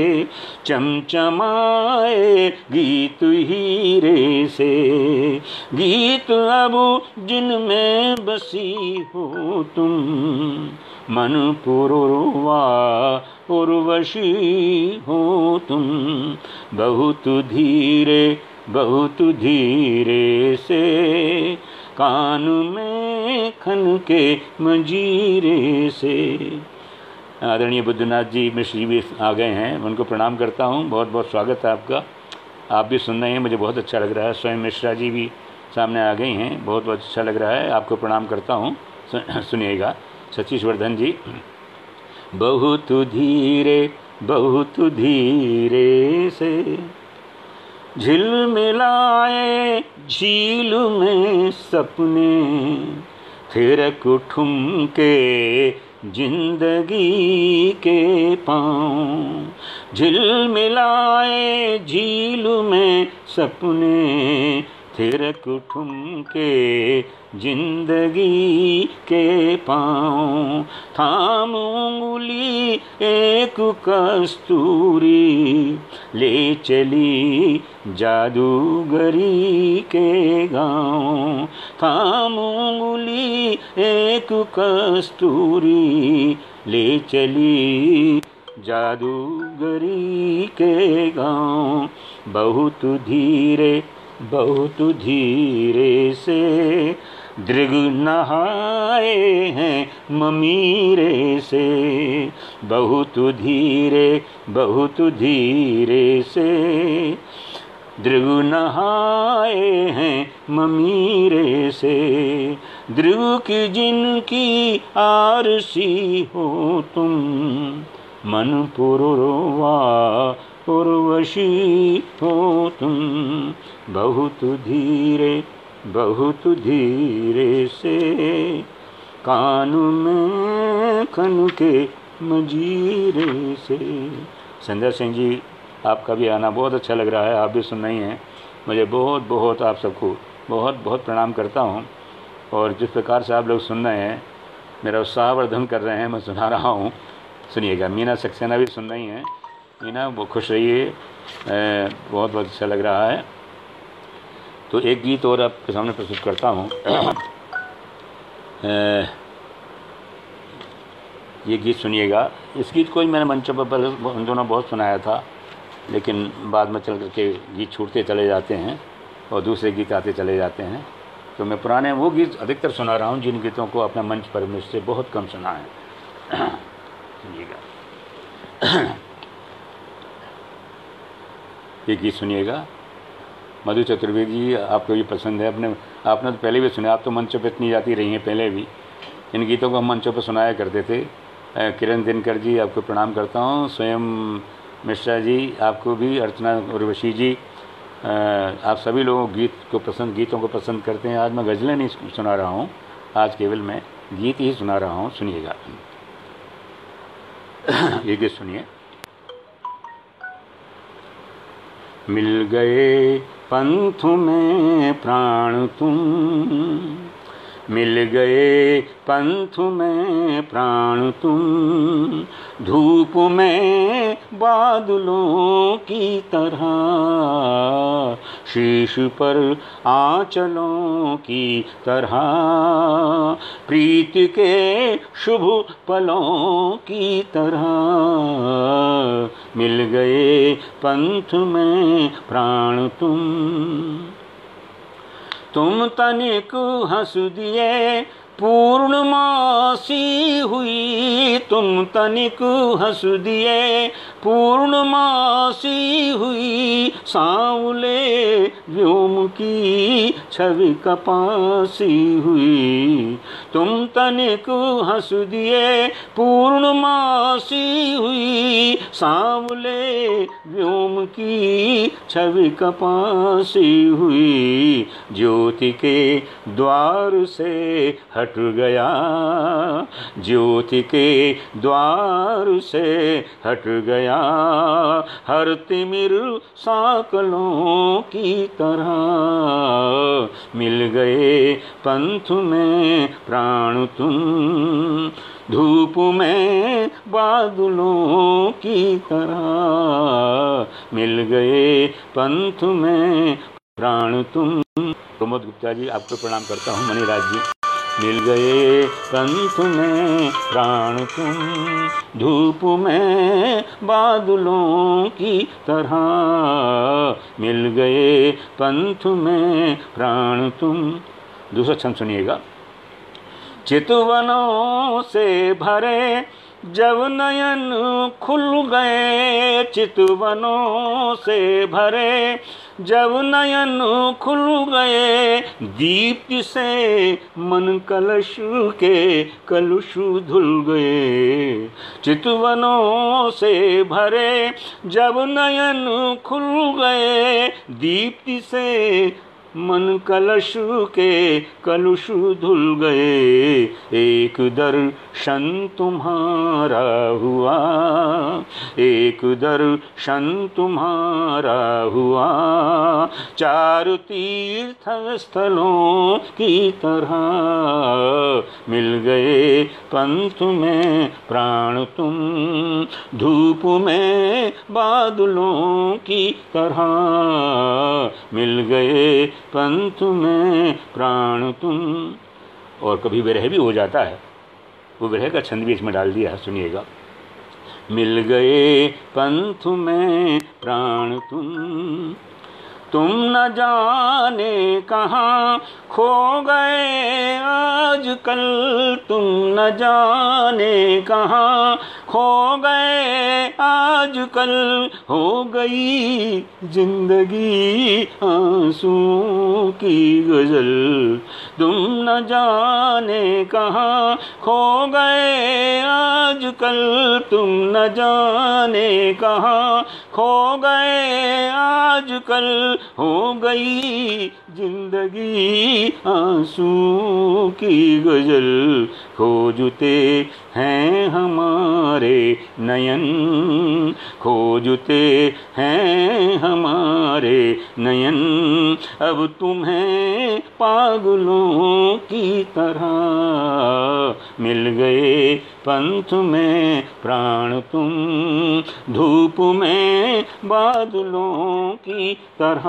चमचमाए गीत हीरे से। गीत अब जिनमें बसी हो तुम, मन पुरवा उर्वशी हो तुम। बहुत धीरे बहुत धीरे से कान में खन के मंजीरे से। आदरणीय बुद्धनाथ जी मिश्र जी भी आ गए हैं, उनको प्रणाम करता हूँ। बहुत बहुत स्वागत है आपका। आप भी सुन रहे हैं, मुझे बहुत अच्छा लग रहा है। स्वयं मिश्रा जी भी सामने आ गई हैं, बहुत बहुत अच्छा लग रहा है। आपको प्रणाम करता हूँ, सुनिएगा। सतीश वर्धन जी। बहुत धीरे बहुत धीरे से झिलमिलाए झील में सपने, थिरक ठुमके जिंदगी के पाँव। झिलमिलाए झील में सपने, थिरक ठुमके जिंदगी के पाँव। थाम उंगली एक कस्तूरी, ले चली जादूगरी के गाँव। थाम उंगली एक कस्तूरी, ले चली जादूगरी के गाँव। बहुत धीरे बहुत धीरे से दृग नहाए हैं ममीरे से। बहुत धीरे बहुत धीरे से दृग नहाए हैं ममीरे से। दृग की जिनकी आरसी हो तुम, मन पुरवा उर्वशी हो तुम। बहुत धीरे बहुत धीरे से कानू में खन के मंजीरे से। संदर सिंह जी, आपका भी आना बहुत अच्छा लग रहा है, आप भी सुन रही हैं। मुझे बहुत बहुत आप सबको बहुत बहुत प्रणाम करता हूँ। और जिस प्रकार से आप लोग सुन रहे हैं, मेरा उत्साहवर्धन कर रहे हैं, मैं सुना रहा हूँ, सुनिएगा। मीना सक्सेना भी सुन रही हैं। मीना, वो खुश रहिए, बहुत बहुत अच्छा लग रहा है। तो एक गीत और आपके सामने प्रस्तुत करता हूँ। ये गीत सुनिएगा। इस गीत को ही मैंने मंचों पर पहले दोनों बहुत सुनाया था, लेकिन बाद में चल करके गीत छूटते चले जाते हैं और दूसरे गीत आते चले जाते हैं। तो मैं पुराने वो गीत अधिकतर सुना रहा हूँ जिन गीतों को अपना मंच पर मुझसे बहुत कम सुना है। सुनिएगा, ये गीत सुनिएगा। मधु चतुर्वेदी जी, आपको ये पसंद है। अपने आपने तो पहले भी सुना, आप तो मंचों पर इतनी जाती रही हैं पहले भी। इन गीतों को हम मंचों पर सुनाया करते थे। किरण दिनकर जी, आपको प्रणाम करता हूँ। स्वयं मिश्रा जी, आपको भी। अर्चना उर्वशी जी, आप सभी लोग गीत को पसंद गीतों को पसंद करते हैं। आज मैं गज़लें नहीं सुना रहा हूँ, आज केवल मैं गीत ही सुना रहा हूँ। सुनिएगा, ये गीत सुनिए। मिल गए पंथ में प्राण तुम, मिल गए पंथ में प्राण तुम, धूप में बादलों की तरह, शीश पर आंचलों की तरह, प्रीत के शुभ पलों की तरह, मिल गए पंथ में प्राण तुम। तुम तनिक हंस दिए पूर्णमासी हुई, तुम तनिक हंस दिए पूर्णमासी हुई, सांवले व्योम की छवि कपासी हुई। तुम तनिक हंस दिए पूर्णमासी हुई, सांवले व्योम की छवि कपासी हुई। ज्योति के द्वार से हट गया, ज्योति के द्वार से हट गया, हर तिमिर साकलों की तरह, मिल गए पंथ में प्राण तुम, धूप में बादलों की तरह, मिल गए पंथ में प्राण तुम। प्रमोद गुप्ता जी, आपको प्रणाम करता हूँ। मणिराज जी, मिल गए पंथ में प्राण तुम, धूप में बादलों की तरह, मिल गए पंथ में प्राण तुम। दूसरा छंद सुनिएगा। चितवनों से भरे जब नयन खुल गए, चितवनों से भरे जब नयन खुल गए, दीप्ति से मन कलश के कलुष धुल गए। चितवनों से भरे जब नयन खुल गए, दीप्ति से मन कलश के कलुष धुल गए। एक दर्शन तुम्हारा हुआ, एक दर्शन तुम्हारा हुआ, चार तीर्थ स्थलों की तरह, मिल गए पंथ में प्राण तुम, धूप में बादलों की तरह, मिल गए पंथ में प्राण तुम। और कभी विरह भी हो जाता है, वो विरह का छंद भी इसमें डाल दिया है, सुनिएगा। मिल गए पंथ में प्राण तुम, तुम न जाने कहाँ खो गए आजकल, तुम न जाने कहाँ खो गए आजकल, हो गई जिंदगी आंसू की गजल। तुम न जाने कहाँ खो गए आजकल, तुम न जाने कहाँ खो गए आजकल, हो गई जिंदगी आंसू की गजल, खोजते हैं हमारे नयन, खोजते हैं हमारे नयन, अब तुम्हें पागलों की तरह मिल गए पंथ में प्राण तुम, धूप में बादलों की तरह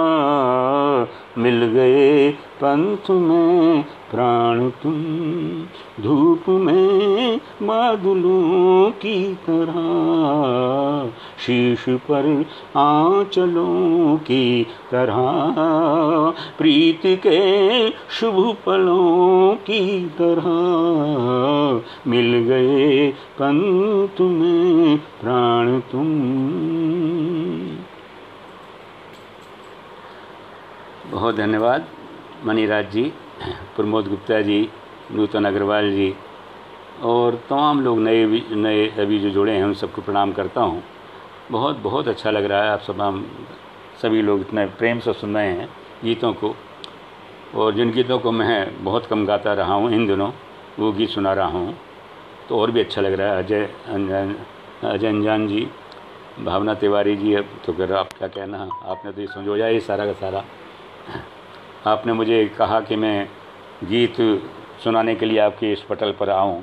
मिल गए पंथ में प्राण तुम, धूप में बादलों की तरह, शीश पर आंचलों की तरह, प्रीति के शुभ पलों की तरह मिल गए पंथ में प्राण तुम। बहुत धन्यवाद मणिराज जी, प्रमोद गुप्ता जी, नूतन अग्रवाल जी और तमाम लोग नए नए अभी जो जुड़े हैं उन सबको प्रणाम करता हूँ। बहुत बहुत अच्छा लग रहा है आप सब हम सभी लोग इतने प्रेम से सुन रहे हैं गीतों को, और जिन गीतों को मैं बहुत कम गाता रहा हूँ इन दिनों वो गीत सुना रहा हूँ तो और भी अच्छा लग रहा है। अजय अनजान अजय अनजान जी, भावना तिवारी जी, अब तो फिर आप क्या कहना, आपने तो ये समझोया ये सारा का सारा। आपने मुझे कहा कि मैं गीत सुनाने के लिए आपके इस पटल पर आऊं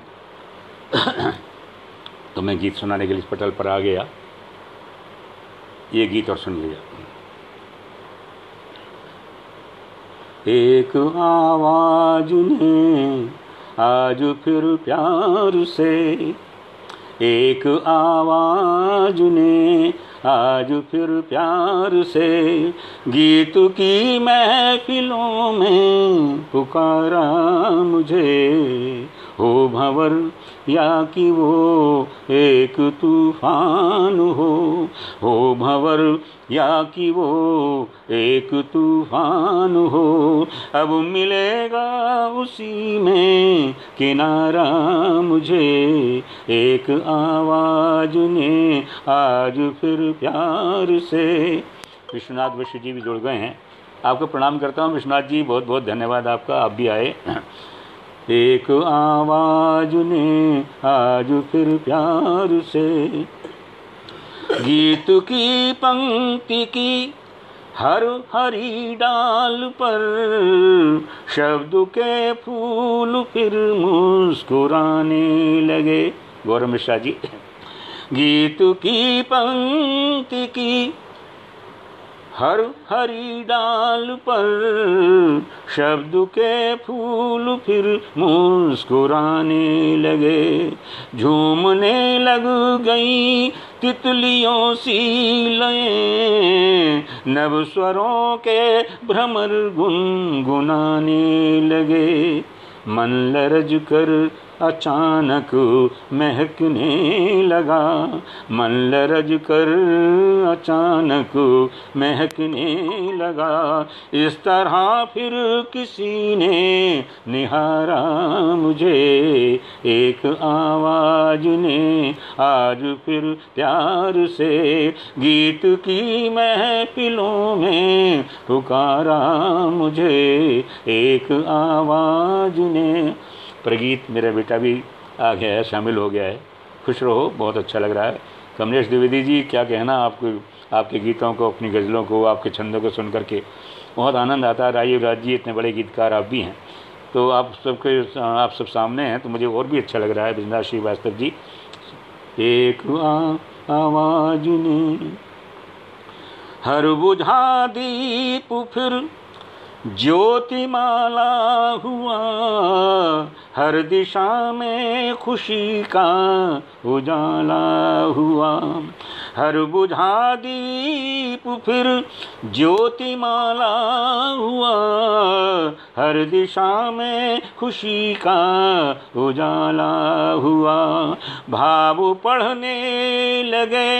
तो मैं गीत सुनाने के लिए इस पटल पर आ गया। ये गीत और सुनिएगा। एक आवाज ने आज फिर प्यार से, एक आवाज ने आज फिर प्यार से, गीत की महफिलों में पुकारा मुझे, हो भंवर या कि वो एक तूफान हो, हो भंवर या कि वो एक तूफान हो, अब मिलेगा उसी में किनारा मुझे, एक आवाज ने आज फिर प्यार से। विश्वनाथ वैश्य जी भी जुड़ गए हैं, आपको प्रणाम करता हूँ विश्वनाथ जी, बहुत बहुत धन्यवाद आपका, आप भी आए। एक आवाज ने आज फिर प्यार से, गीत की पंक्ति की हर हरी डाल पर, शब्द के फूल फिर मुस्कुराने लगे। गौरव मिश्रा जी। गीत की पंक्ति की हर हरी डाल पर, शब्द के फूल फिर मुस्कुराने लगे, झूमने लग गई तितलियों सी लयें, नव स्वरों के भ्रमर गुनगुनाने लगे, मन लरज कर अचानक महकने लगा, मन लरज कर अचानक महकने लगा, इस तरह फिर किसी ने निहारा मुझे, एक आवाज ने आज फिर प्यार से, गीत की महफिलों में पुकारा मुझे, एक आवाज ने। प्रगीत मेरा बेटा भी आ गया है, शामिल हो गया है, खुश रहो, बहुत अच्छा लग रहा है। कमलेश द्विवेदी जी, क्या कहना आपको, आपके गीतों को, अपनी गज़लों को, आपके छंदों को सुन करके बहुत आनंद आता है। राजीव राज जी, इतने बड़े गीतकार आप भी हैं, तो आप सबके आप सब सामने हैं तो मुझे और भी अच्छा लग रहा है। बिजनाथ श्रीवास्तव जी, एक आ, आवाज ने हर बुझा दीप फिर ज्योतिमाला हुआ, हर दिशा में खुशी का उजाला हुआ, हर बुझा दीप फिर ज्योतिमाला हुआ, हर दिशा में खुशी का उजाला हुआ, भाव पढ़ने लगे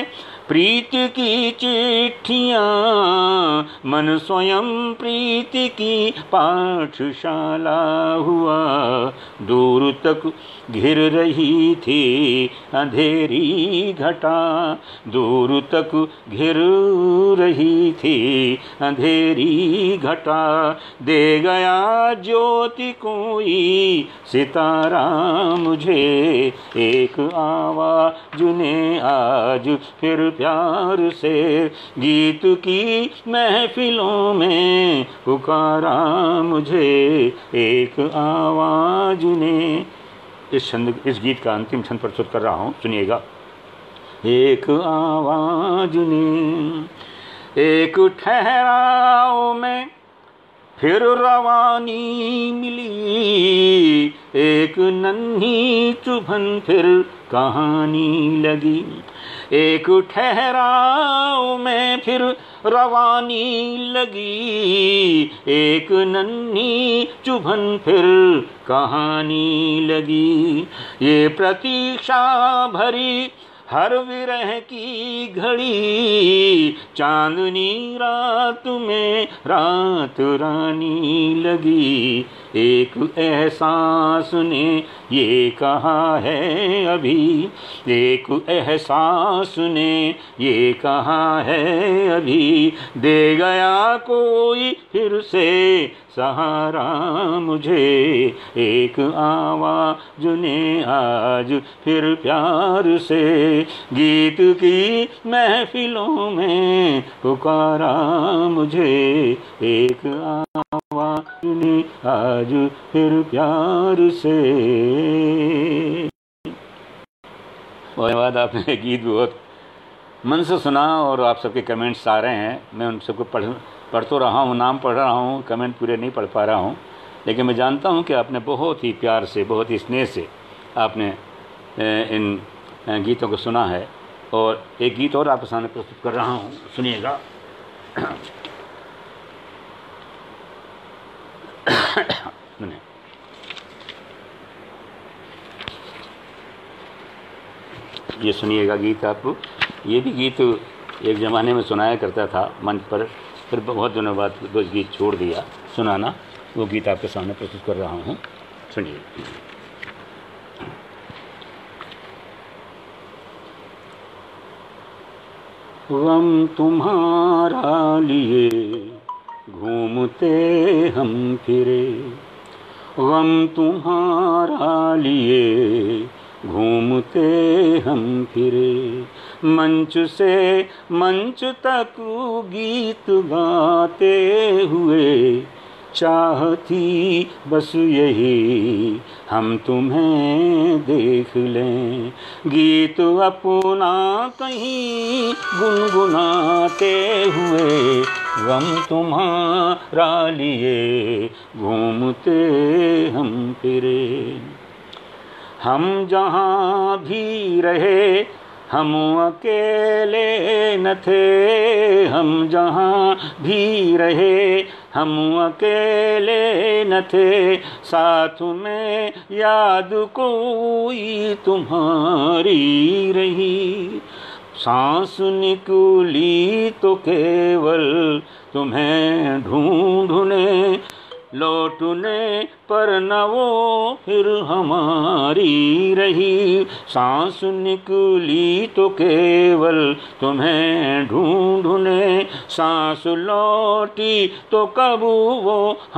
प्रीति की चिट्ठियाँ मन स्वयं प्रीति की पाठशाला हुआ। दूर तक घिर रही थी अंधेरी घटा, दूर तक घिर रही थी अंधेरी घटा। दे गया ज्योति कोई सितारा मुझे, एक आवाज ने आज फिर प्यार से गीत की महफिलों में पुकारा मुझे, एक आवाज ने। इस छंद इस गीत का अंतिम छंद प्रस्तुत कर रहा हूँ, सुनिएगा। एक आवाज ने, एक ठहराव में फिर रवानी मिली, एक नन्ही चुभन फिर कहानी लगी। एक ठहराव में फिर रवानी लगी, एक नन्ही चुभन फिर कहानी लगी। ये प्रतीक्षा भरी हर विरह की घड़ी, चांदनी रात में रात रानी लगी। एक एहसास ने ये कहा है अभी, एक एहसास ने ये कहा है अभी, दे गया कोई फिर से सहारा मुझे, एक आवाज ने आज फिर प्यार से गीत की महफिलों में पुकारा मुझे, एक आवाज ने आज फिर प्यार से। धन्यवाद। आपने गीत बहुत मन से सुना और आप सबके कमेंट्स आ रहे हैं। मैं उन सबको पढ़ पढ़ तो रहा हूँ, नाम पढ़ रहा हूँ, कमेंट पूरे नहीं पढ़ पा रहा हूँ, लेकिन मैं जानता हूँ कि आपने बहुत ही प्यार से, बहुत ही स्नेह से आपने इन गीतों को सुना है। और एक गीत और आपके सामने प्रस्तुत कर रहा हूँ, सुनिएगा। ये सुनिएगा गीत आप। ये भी गीत एक ज़माने में सुनाया करता था मंच पर, फिर बहुत दिनों बाद वो गीत छोड़ दिया सुनाना। वो गीत आपके सामने प्रस्तुत कर रहा हूँ, सुनिए। गम तुम्हारा लिए घूमते हम फिरे, गम तुम्हारा लिए घूमते हम फिरे, मंच से मंच तक गीत गाते हुए, चाह थी बस यही हम तुम्हें देख लें, गीत अपना कहीं गुनगुनाते हुए, गम तुम्हारा लिए घूमते हम फिरे। हम जहाँ भी रहे हम अकेले न थे, हम जहाँ भी रहे हम अकेले न थे, साथ में याद कोई तुम्हारी रही, सांस निकली तो केवल तुम्हें ढूंढने, लौटने पर न वो फिर हमारी रही, सांस निकली तो केवल तुम्हें ढूंढने, सांस लौटी तो कब वो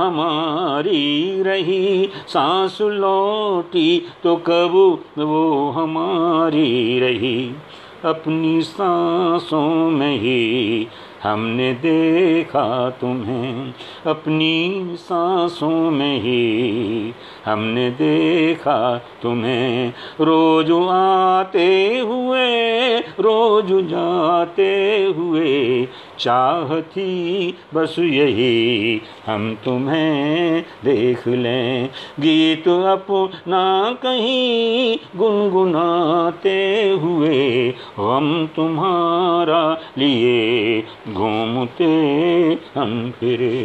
हमारी रही, सांस लौटी तो कब वो हमारी रही। अपनी सांसों में ही हमने देखा तुम्हें, अपनी सांसों में ही हमने देखा तुम्हें, रोज आते हुए रोज जाते हुए, चाह थी बस यही हम तुम्हें देख लें, गीत अपना कहीं गुनगुनाते हुए, हम तुम्हारा लिए घूमते हम फिरे।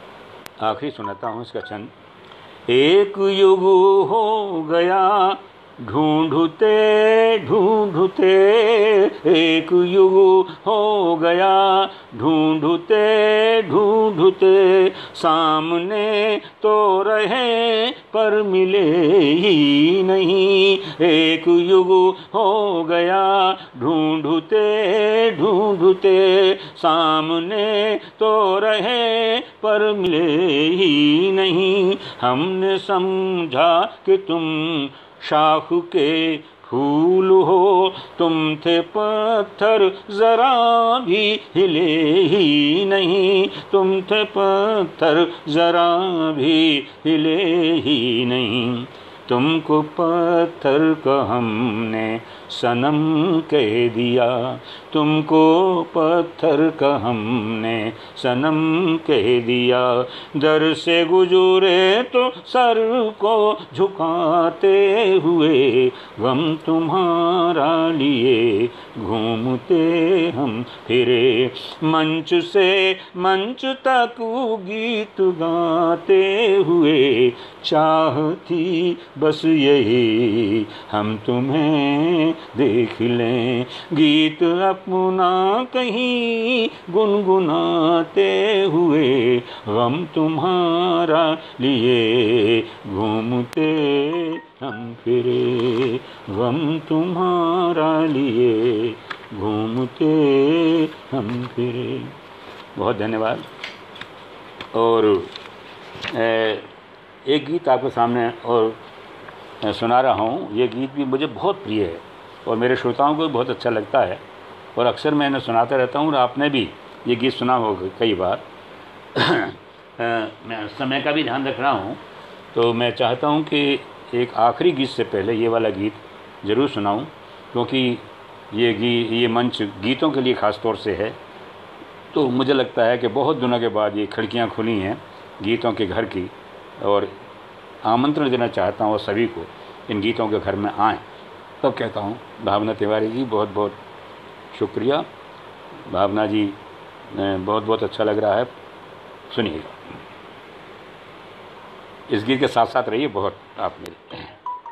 आखिरी सुनाता हूँ इसका छंद। एक युग हो गया ढूंढते ढूंढते एक युग हो गया, ढूंढते ढूंढते सामने तो रहे पर मिले ही नहीं। एक युग हो गया, ढूंढते ढूंढते सामने तो रहे पर मिले ही नहीं। हमने समझा कि तुम शाख के फूल हो, तुम थे पत्थर जरा भी हिले ही नहीं। तुम थे पत्थर जरा भी हिले ही नहीं। तुमको पत्थर को हमने सनम कह दिया, तुमको पत्थर का हमने सनम कह दिया। दर से गुजरे तो सर को झुकाते हुए, गम तुम्हारा लिए घूमते हम फिरे। मंच से मंच तक गीत गाते हुए, चाहती बस यही हम तुम्हें देख लें। गीत अपना कहीं गुनगुनाते हुए, गम तुम्हारा लिए घूमते हम फिरे। गम तुम्हारा लिए घूमते हम फिरे। बहुत धन्यवाद। और एक गीत आपके सामने और सुना रहा हूँ। ये गीत भी मुझे बहुत प्रिय है और मेरे श्रोताओं को भी बहुत अच्छा लगता है, और अक्सर मैं इन्हें सुनाता रहता हूँ, और आपने भी ये गीत सुना होगा कई बार। मैं समय का भी ध्यान रख रहा हूँ, तो मैं चाहता हूँ कि एक आखिरी गीत से पहले ये वाला गीत ज़रूर सुनाऊँ, क्योंकि ये गी ये मंच गीतों के लिए ख़ास तौर से है। तो मुझे लगता है कि बहुत दिनों के बाद ये खिड़कियाँ खुली हैं गीतों के घर की, और आमंत्रण देना चाहता हूँ और सभी को इन गीतों के घर में आएँ। तब तो कहता हूँ भावना तिवारी जी बहुत बहुत शुक्रिया। भावना जी बहुत बहुत अच्छा लग रहा है, सुनिएगा। इस गीत के साथ साथ रहिए बहुत आप मेरे।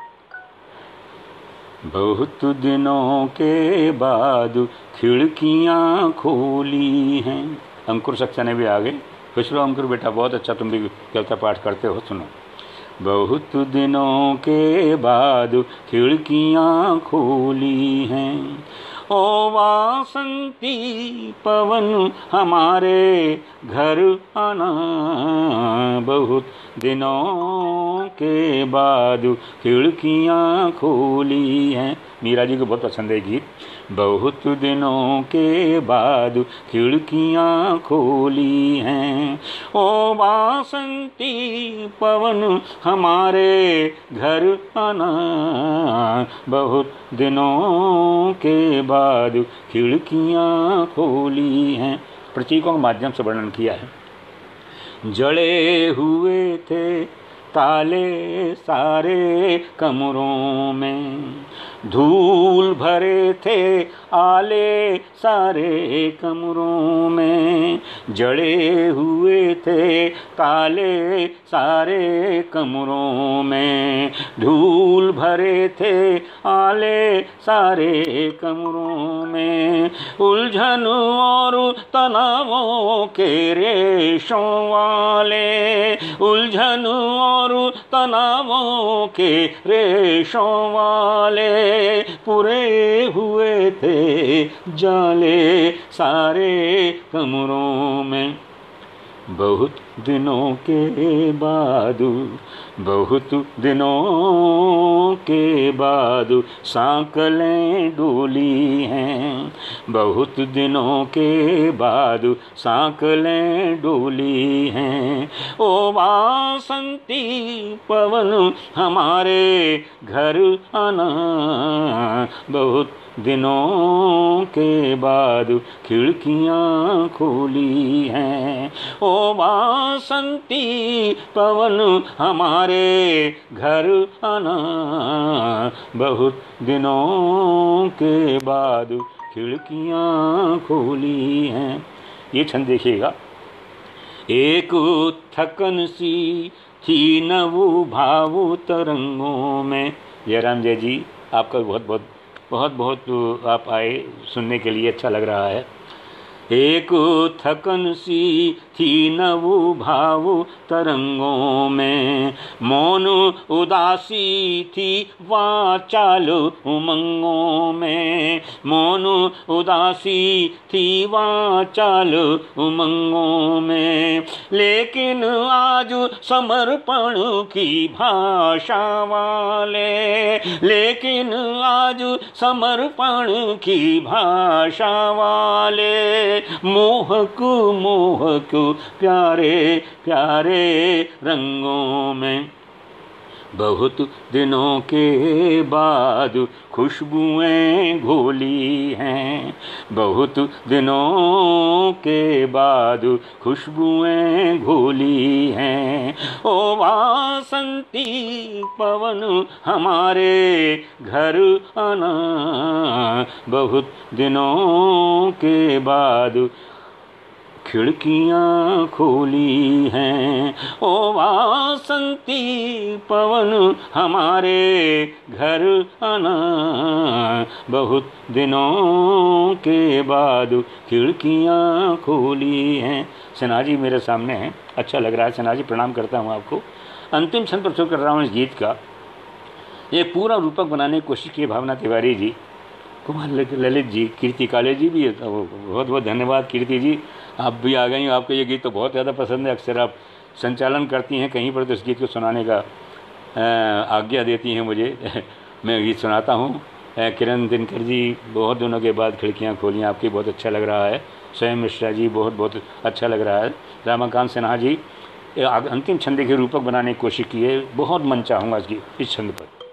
बहुत दिनों के बाद खिड़कियाँ खोली हैं। अंकुर सक्सेना भी आ गए। खुश रहो अंकुर बेटा, बहुत अच्छा, तुम भी कविता पाठ करते हो, सुनो। बहुत दिनों के बाद खिड़कियाँ खोली हैं, ओ वासंती पवन हमारे घर आना। बहुत दिनों के बाद खिड़कियाँ खोली हैं। मीरा जी को बहुत पसंद है गीत। बहुत दिनों के बाद खिड़कियाँ खोली हैं, ओ वासंती पवन हमारे घर आना। बहुत दिनों के बाद खिड़कियाँ खोली हैं। प्रतीकों के माध्यम से वर्णन किया है। जड़े हुए थे ताले सारे कमरों में, धूल भरे थे आले सारे कमरों में। जड़े हुए थे ताले सारे कमरों में, धूल भरे थे आले सारे कमरों में। उलझन और तनावों के रेशों वाले, उलझन और तनावों के रेशों वाले पूरे हुए थे जाले सारे कमरों में। बहुत दिनों के बाद, बहुत दिनों के बाद सांकलें डोली हैं। बहुत दिनों के बाद सांकलें डोली हैं, ओ वासंती पवन हमारे घर आना। बहुत दिनों के बाद खिड़कियाँ खोली हैं, ओ वासंती पवन हमारे घर आना। बहुत दिनों के बाद खिड़कियाँ खोली हैं। ये छंद देखिएगा। एक थकन सी थी नव भाव तरंगों में, जयराम जय जी, आपका बहुत बहुत बहुत बहुत आप आए, सुनने के लिए अच्छा लग रहा है। एक थकन सी थी नवु भाव तरंगों में, मौन उदासी थी वाचाल उमंगों में, मौन उदासी थी वाचाल उमंगों में। लेकिन आज समर्पण की भाषा वाले, लेकिन आज समर्पण की भाषा वाले, मोहक मोहक प्यारे प्यारे रंगों में। बहुत दिनों के बाद खुशबुएं घोली हैं, बहुत दिनों के बाद खुशबुएं घोली हैं। ओ वासंती पवन हमारे घर आना, बहुत दिनों के बाद खिड़कियाँ खोली हैं। ओ वासंती पवन हमारे घर आना, बहुत दिनों के बाद खिड़कियाँ खोली हैं। सिन्हा जी मेरे सामने हैं, अच्छा लग रहा है। सिन्हा जी प्रणाम करता हूँ आपको। अंतिम क्षण प्रस्तुत कर रहा हूँ इस गीत का। ये पूरा रूपक बनाने की कोशिश की भावना तिवारी जी, कुमार ललित जी, कीर्ति काले जी भी, बहुत बहुत धन्यवाद कीर्ति जी, आप भी आ गई। आपको ये गीत तो बहुत ज़्यादा पसंद है, अक्सर आप संचालन करती हैं कहीं पर तो इस गीत को सुनाने का आज्ञा देती हैं मुझे मैं गीत सुनाता हूँ। किरण दिनकर जी, बहुत दिनों के बाद खिड़कियाँ खोली, आपकी बहुत अच्छा लग रहा है। स्वयं मिश्रा जी, बहुत बहुत अच्छा लग रहा है। रमाकांत सिन्हा जी, अंतिम छंद के रूपक बनाने की कोशिश की है, बहुत मन चाहूँगा इस गीत इस छंद पर।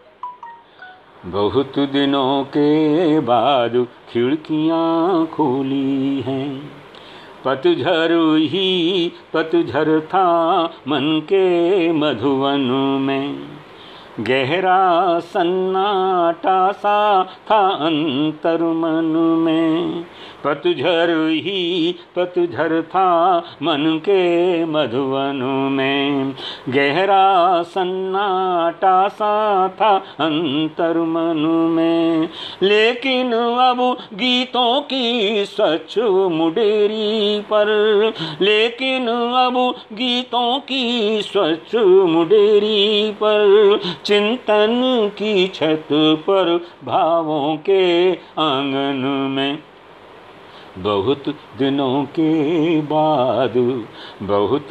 बहुत दिनों के बाद खिड़कियाँ खोली हैं, पतझड़ ही पतझड़ था मन के मधुवन में, गहरा सन्नाटा सा था अंतर मन में। पतझड़ ही पतझड़ था मन के मधुवन में, गहरा सन्नाटा सा था अंतर मन में। लेकिन अब गीतों की स्वच्छ मुडेरी पर, लेकिन अब गीतों की स्वच्छ मुडेरी पर, चिंतन की छत पर भावों के आंगन में। बहुत दिनों के बाद, बहुत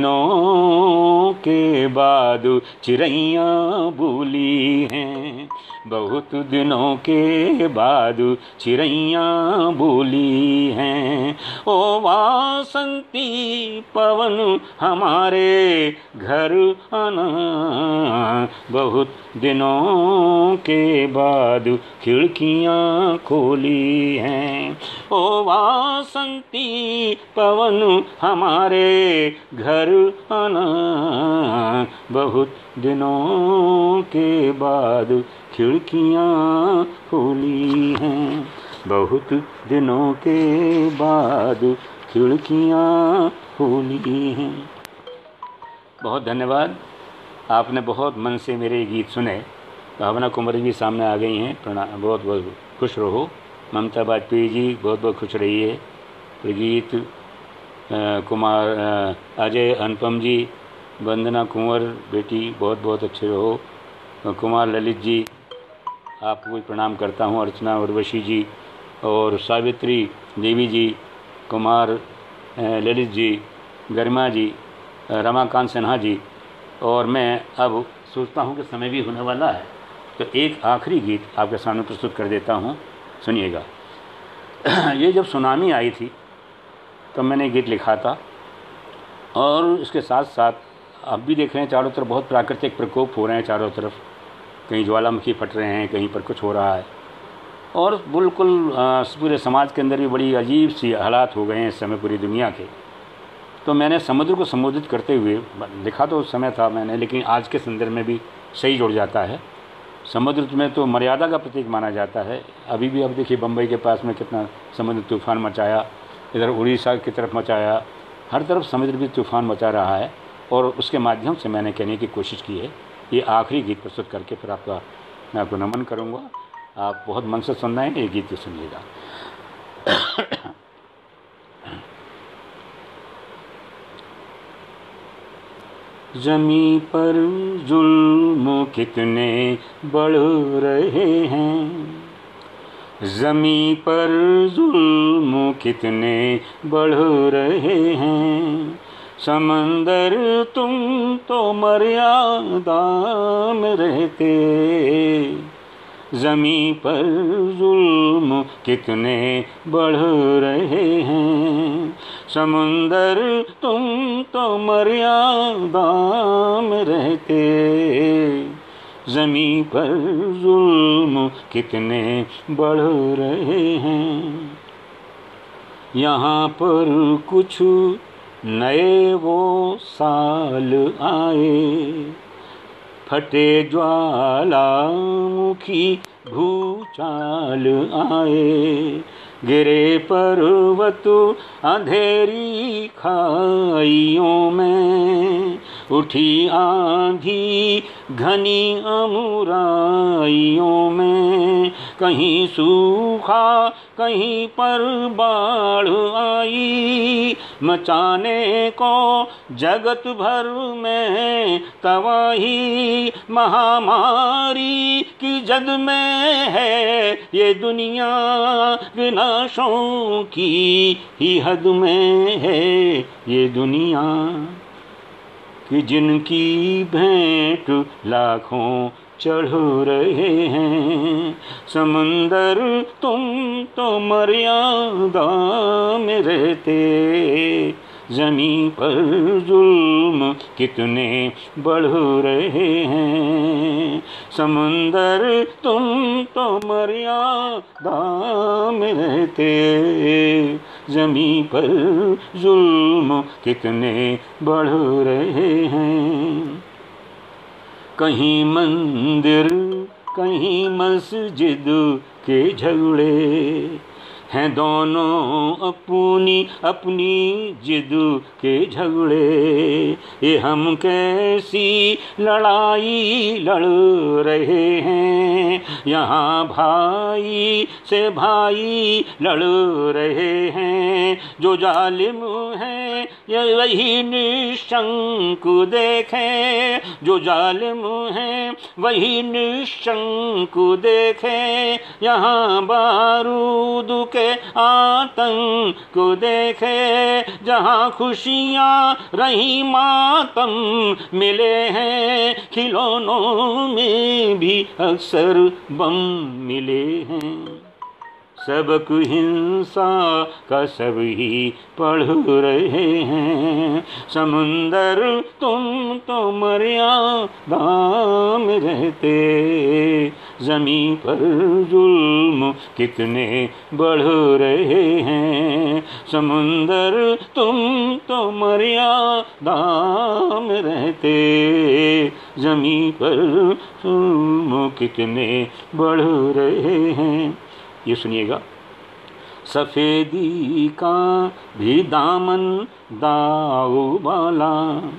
दिनों के बाद चिड़ैयाँ बोली हैं, बहुत दिनों के बाद चिड़ैयाँ बोली हैं। ओ वासंती पवन हमारे घर आना, बहुत दिनों के बाद खिड़कियाँ खोली हैं। ओ वासंती पवन हमारे घर आना, बहुत दिनों के बाद खिड़कियाँ खोली हैं, बहुत दिनों के बाद खिड़कियाँ खोली हैं। बहुत धन्यवाद, आपने बहुत मन से मेरे गीत सुने। भावना कुंवर भी सामने आ गई हैं, प्रणाम, बहुत बहुत खुश रहो। ममता बाजपेयी जी, बहुत बहुत खुश रहिए। प्रगीत कुमार, अजय अनुपम जी, वंदना कुंवर बेटी, बहुत बहुत अच्छे रहो। कुमार ललित जी, आपको भी प्रणाम करता हूँ। अर्चना उर्वशी जी और सावित्री देवी जी, कुमार ललित जी, गरिमा जी, रमाकांत सिन्हा जी। और मैं अब सोचता हूँ कि समय भी होने वाला है, तो एक आखिरी गीत आपके सामने प्रस्तुत कर देता हूँ, सुनिएगा। ये जब सुनामी आई थी तब मैंने गीत लिखा था, और इसके साथ साथ आप भी देख रहे हैं चारों तरफ बहुत प्राकृतिक प्रकोप हो रहे हैं चारों तरफ, कहीं ज्वालामुखी फट रहे हैं, कहीं पर कुछ हो रहा है, और बिल्कुल पूरे समाज के अंदर भी बड़ी अजीब सी हालात हो गए हैं इस समय पूरी दुनिया के। तो मैंने समुद्र को संबोधित करते हुए लिखा तो उस समय था मैंने, लेकिन आज के संदर्भ में भी सही जुड़ जाता है। समुद्र में तो मर्यादा का प्रतीक माना जाता है। अभी भी अब देखिए बम्बई के पास में कितना समुद्र तूफ़ान मचाया, इधर उड़ीसा की तरफ मचाया, हर तरफ समुद्र भी तूफ़ान मचा रहा है। और उसके माध्यम से मैंने कहने की कोशिश की है। ये आखिरी गीत प्रस्तुत करके फिर आपका मैं आपको नमन करूँगा। आप बहुत मन से सुन रहे हैं, ये गीत सुनिएगा। ज़मीं पर जुल्म कितने बढ़ रहे हैं, ज़मीं पर जुल्म कितने बढ़ रहे हैं। समंदर तुम तो मर्यादा में रहते, ज़मीं पर जुल्म कितने बढ़ रहे हैं। समुंदर तुम तो मर्यादा में रहते, ज़मीं पर जुल्म कितने बढ़ रहे हैं। यहाँ पर कुछ नए वो साल आए, फटे ज्वालामुखी भूचाल आए। गिरे पर्वत अंधेरी खाइयों में, उठी आंधी घनी अमुराइयों में। कहीं सूखा कहीं पर बाढ़ आई, मचाने को जगत भर में तबाही। महामारी की जद में है ये दुनिया, विनाशों की ही हद में है ये दुनिया। कि जिनकी भेंट लाखों चढ़ रहे हैं। समंदर तुम तो मर्यादा में रहते, ज़मीं पर जुल्म कितने बढ़ रहे हैं। समंदर तुम तो मर्यादा में रहते, ज़मीं पर जुल्म कितने बढ़ रहे हैं। कहीं मंदिर कहीं मस्जिद के झगड़े हैं, दोनों अपनी अपनी जिद के झगड़े। ये हम कैसी लड़ाई लड़ रहे हैं, यहाँ भाई से भाई लड़ रहे हैं। जो जालिम है ये वही निशंक देखें, जो जालिम है वही निशंक देखें। यहाँ बारूद के आतंक को देखे, जहाँ खुशियाँ रही मातम मिले हैं। खिलौनों में भी अक्सर बम मिले हैं। सबक हिंसा का सब ही पढ़ रहे हैं। समुंदर तुम तो मर्यादा में रहते, ज़मीं पर जुल्म कितने बढ़ रहे हैं। समुंदर तुम तो मर्यादा में रहते, ज़मीं पर जुल्म कितने बढ़ रहे हैं। ये सुनिएगा। सफ़ेदी का भी दामन दाव वाला,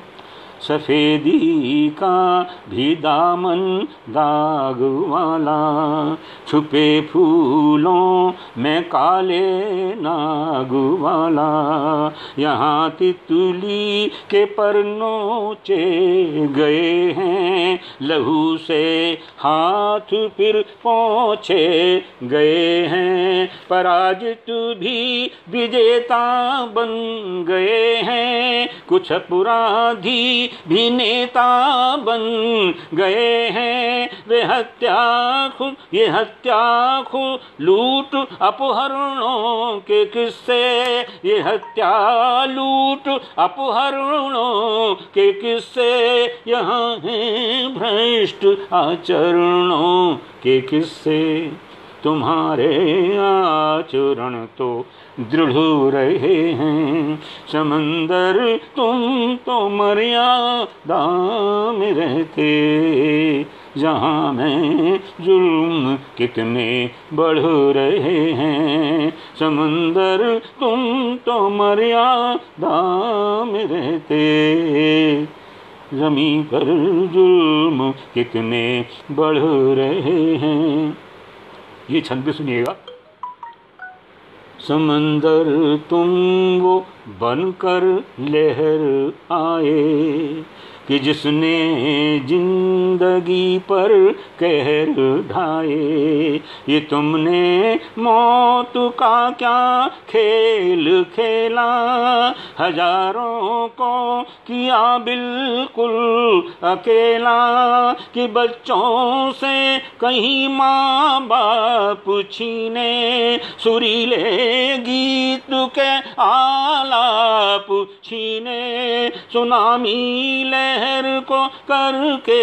सफ़ेदी का भी दामन दाग वाला। छुपे फूलों में काले नाग वाला, यहाँ तितली के पर नोचे गए हैं। लहू से हाथ फिर पोंछे गए हैं, पराजित भी विजेता बन गए हैं। कुछ अपराधी भी नेता बन गए हैं। वे हत्या खुद ये हत्या खुद लूट अपहरणों के किस्से, ये हत्या लूट अपहरणों के किस्से। यहाँ हैं भ्रष्ट आचरणों के किस्से। तुम्हारे आचरण तो दृढ़ रहे हैं। समंदर तुम तो मर्यादा में रहते, जहाँ में जुल्म कितने बढ़ रहे हैं। समंदर तुम तो मर्यादा में रहते, ज़मीं पर जुल्म कितने बढ़ रहे हैं। ये छंद भी सुनिएगा। समंदर तुम वो बनकर लहर आए कि जिसने जिंदगी पर कहर ढाए। ये तुमने मौत का क्या खेल खेला, हजारों को किया बिल्कुल अकेला। कि बच्चों से कहीं माँ बाप छीने, सुरीले गीत के आलाप छीने। सुनामी लहर को करके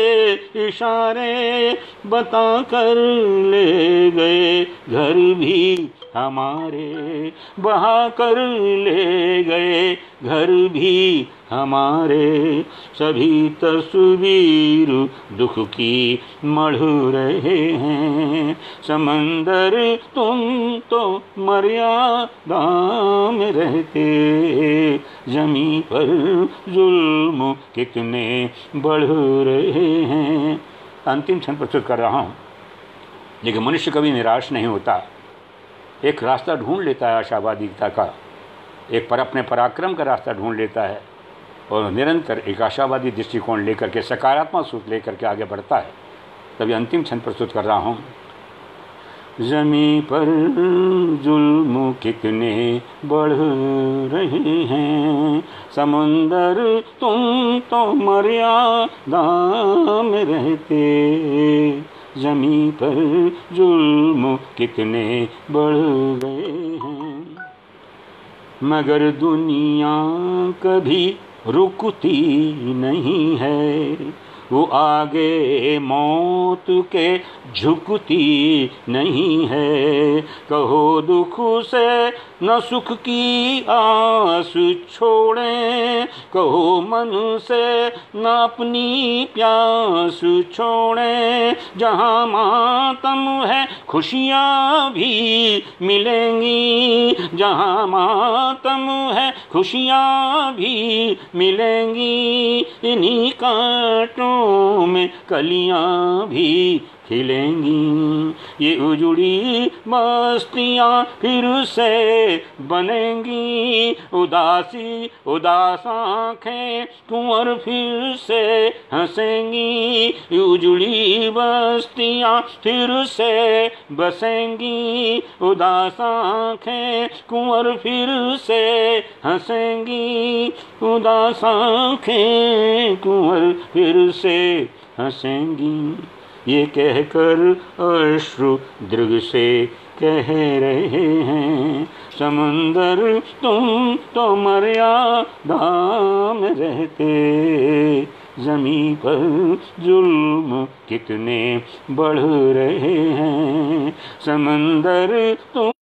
इशारे बता कर ले गए घर भी हमारे, बहा कर ले गए घर भी हमारे। सभी तस्वीर दुख की मढ़ रहे हैं। समंदर तुम तो मर्यादा में रहते, ज़मीं पर जुल्म कितने बढ़ रहे हैं। अंतिम क्षण प्रस्तुत कर रहा हूँ। लेकिन मनुष्य कभी निराश नहीं होता, एक रास्ता ढूंढ लेता है आशावादिता का, एक पर अपने पराक्रम का रास्ता ढूंढ लेता है और निरंतर एक आशावादी दृष्टिकोण लेकर के, सकारात्मक सोच लेकर के आगे बढ़ता है। तभी अंतिम छंद प्रस्तुत कर रहा हूँ। ज़मीं पर जुल्म कितने बढ़ रहे हैं, समुंदर तुम तो मर्यादा में रहते। ज़मीं पर जुल्म कितने बढ़ गए हैं। मगर दुनिया कभी रुकती नहीं है, वो आगे मौत के झुकती नहीं है। कहो दुख से न सुख की आस छोड़ें, कहो मन से न अपनी प्यास छोड़ें। जहाँ मातम है खुशियाँ भी मिलेंगी, जहाँ मातम है खुशियाँ भी मिलेंगी। इन्हीं कांटों में कलियां भी खिलेंगी। ये उजड़ी बस्तियां फिर से बनेंगी, उदासी उदास आँखें कुंवर फिर से हंसेंगी। उजड़ी बस्तियां फिर से बसेंगी, उदास आँखें कुंवर फिर से हंसेंगी। उदास आँखें कुंवर फिर से हंसेंगी। ये कहकर अश्रु दृग से कह रहे हैं, समंदर तुम तो मर्यादा में रहते। ज़मीं पर जुल्म कितने बढ़ रहे हैं, समंदर तुम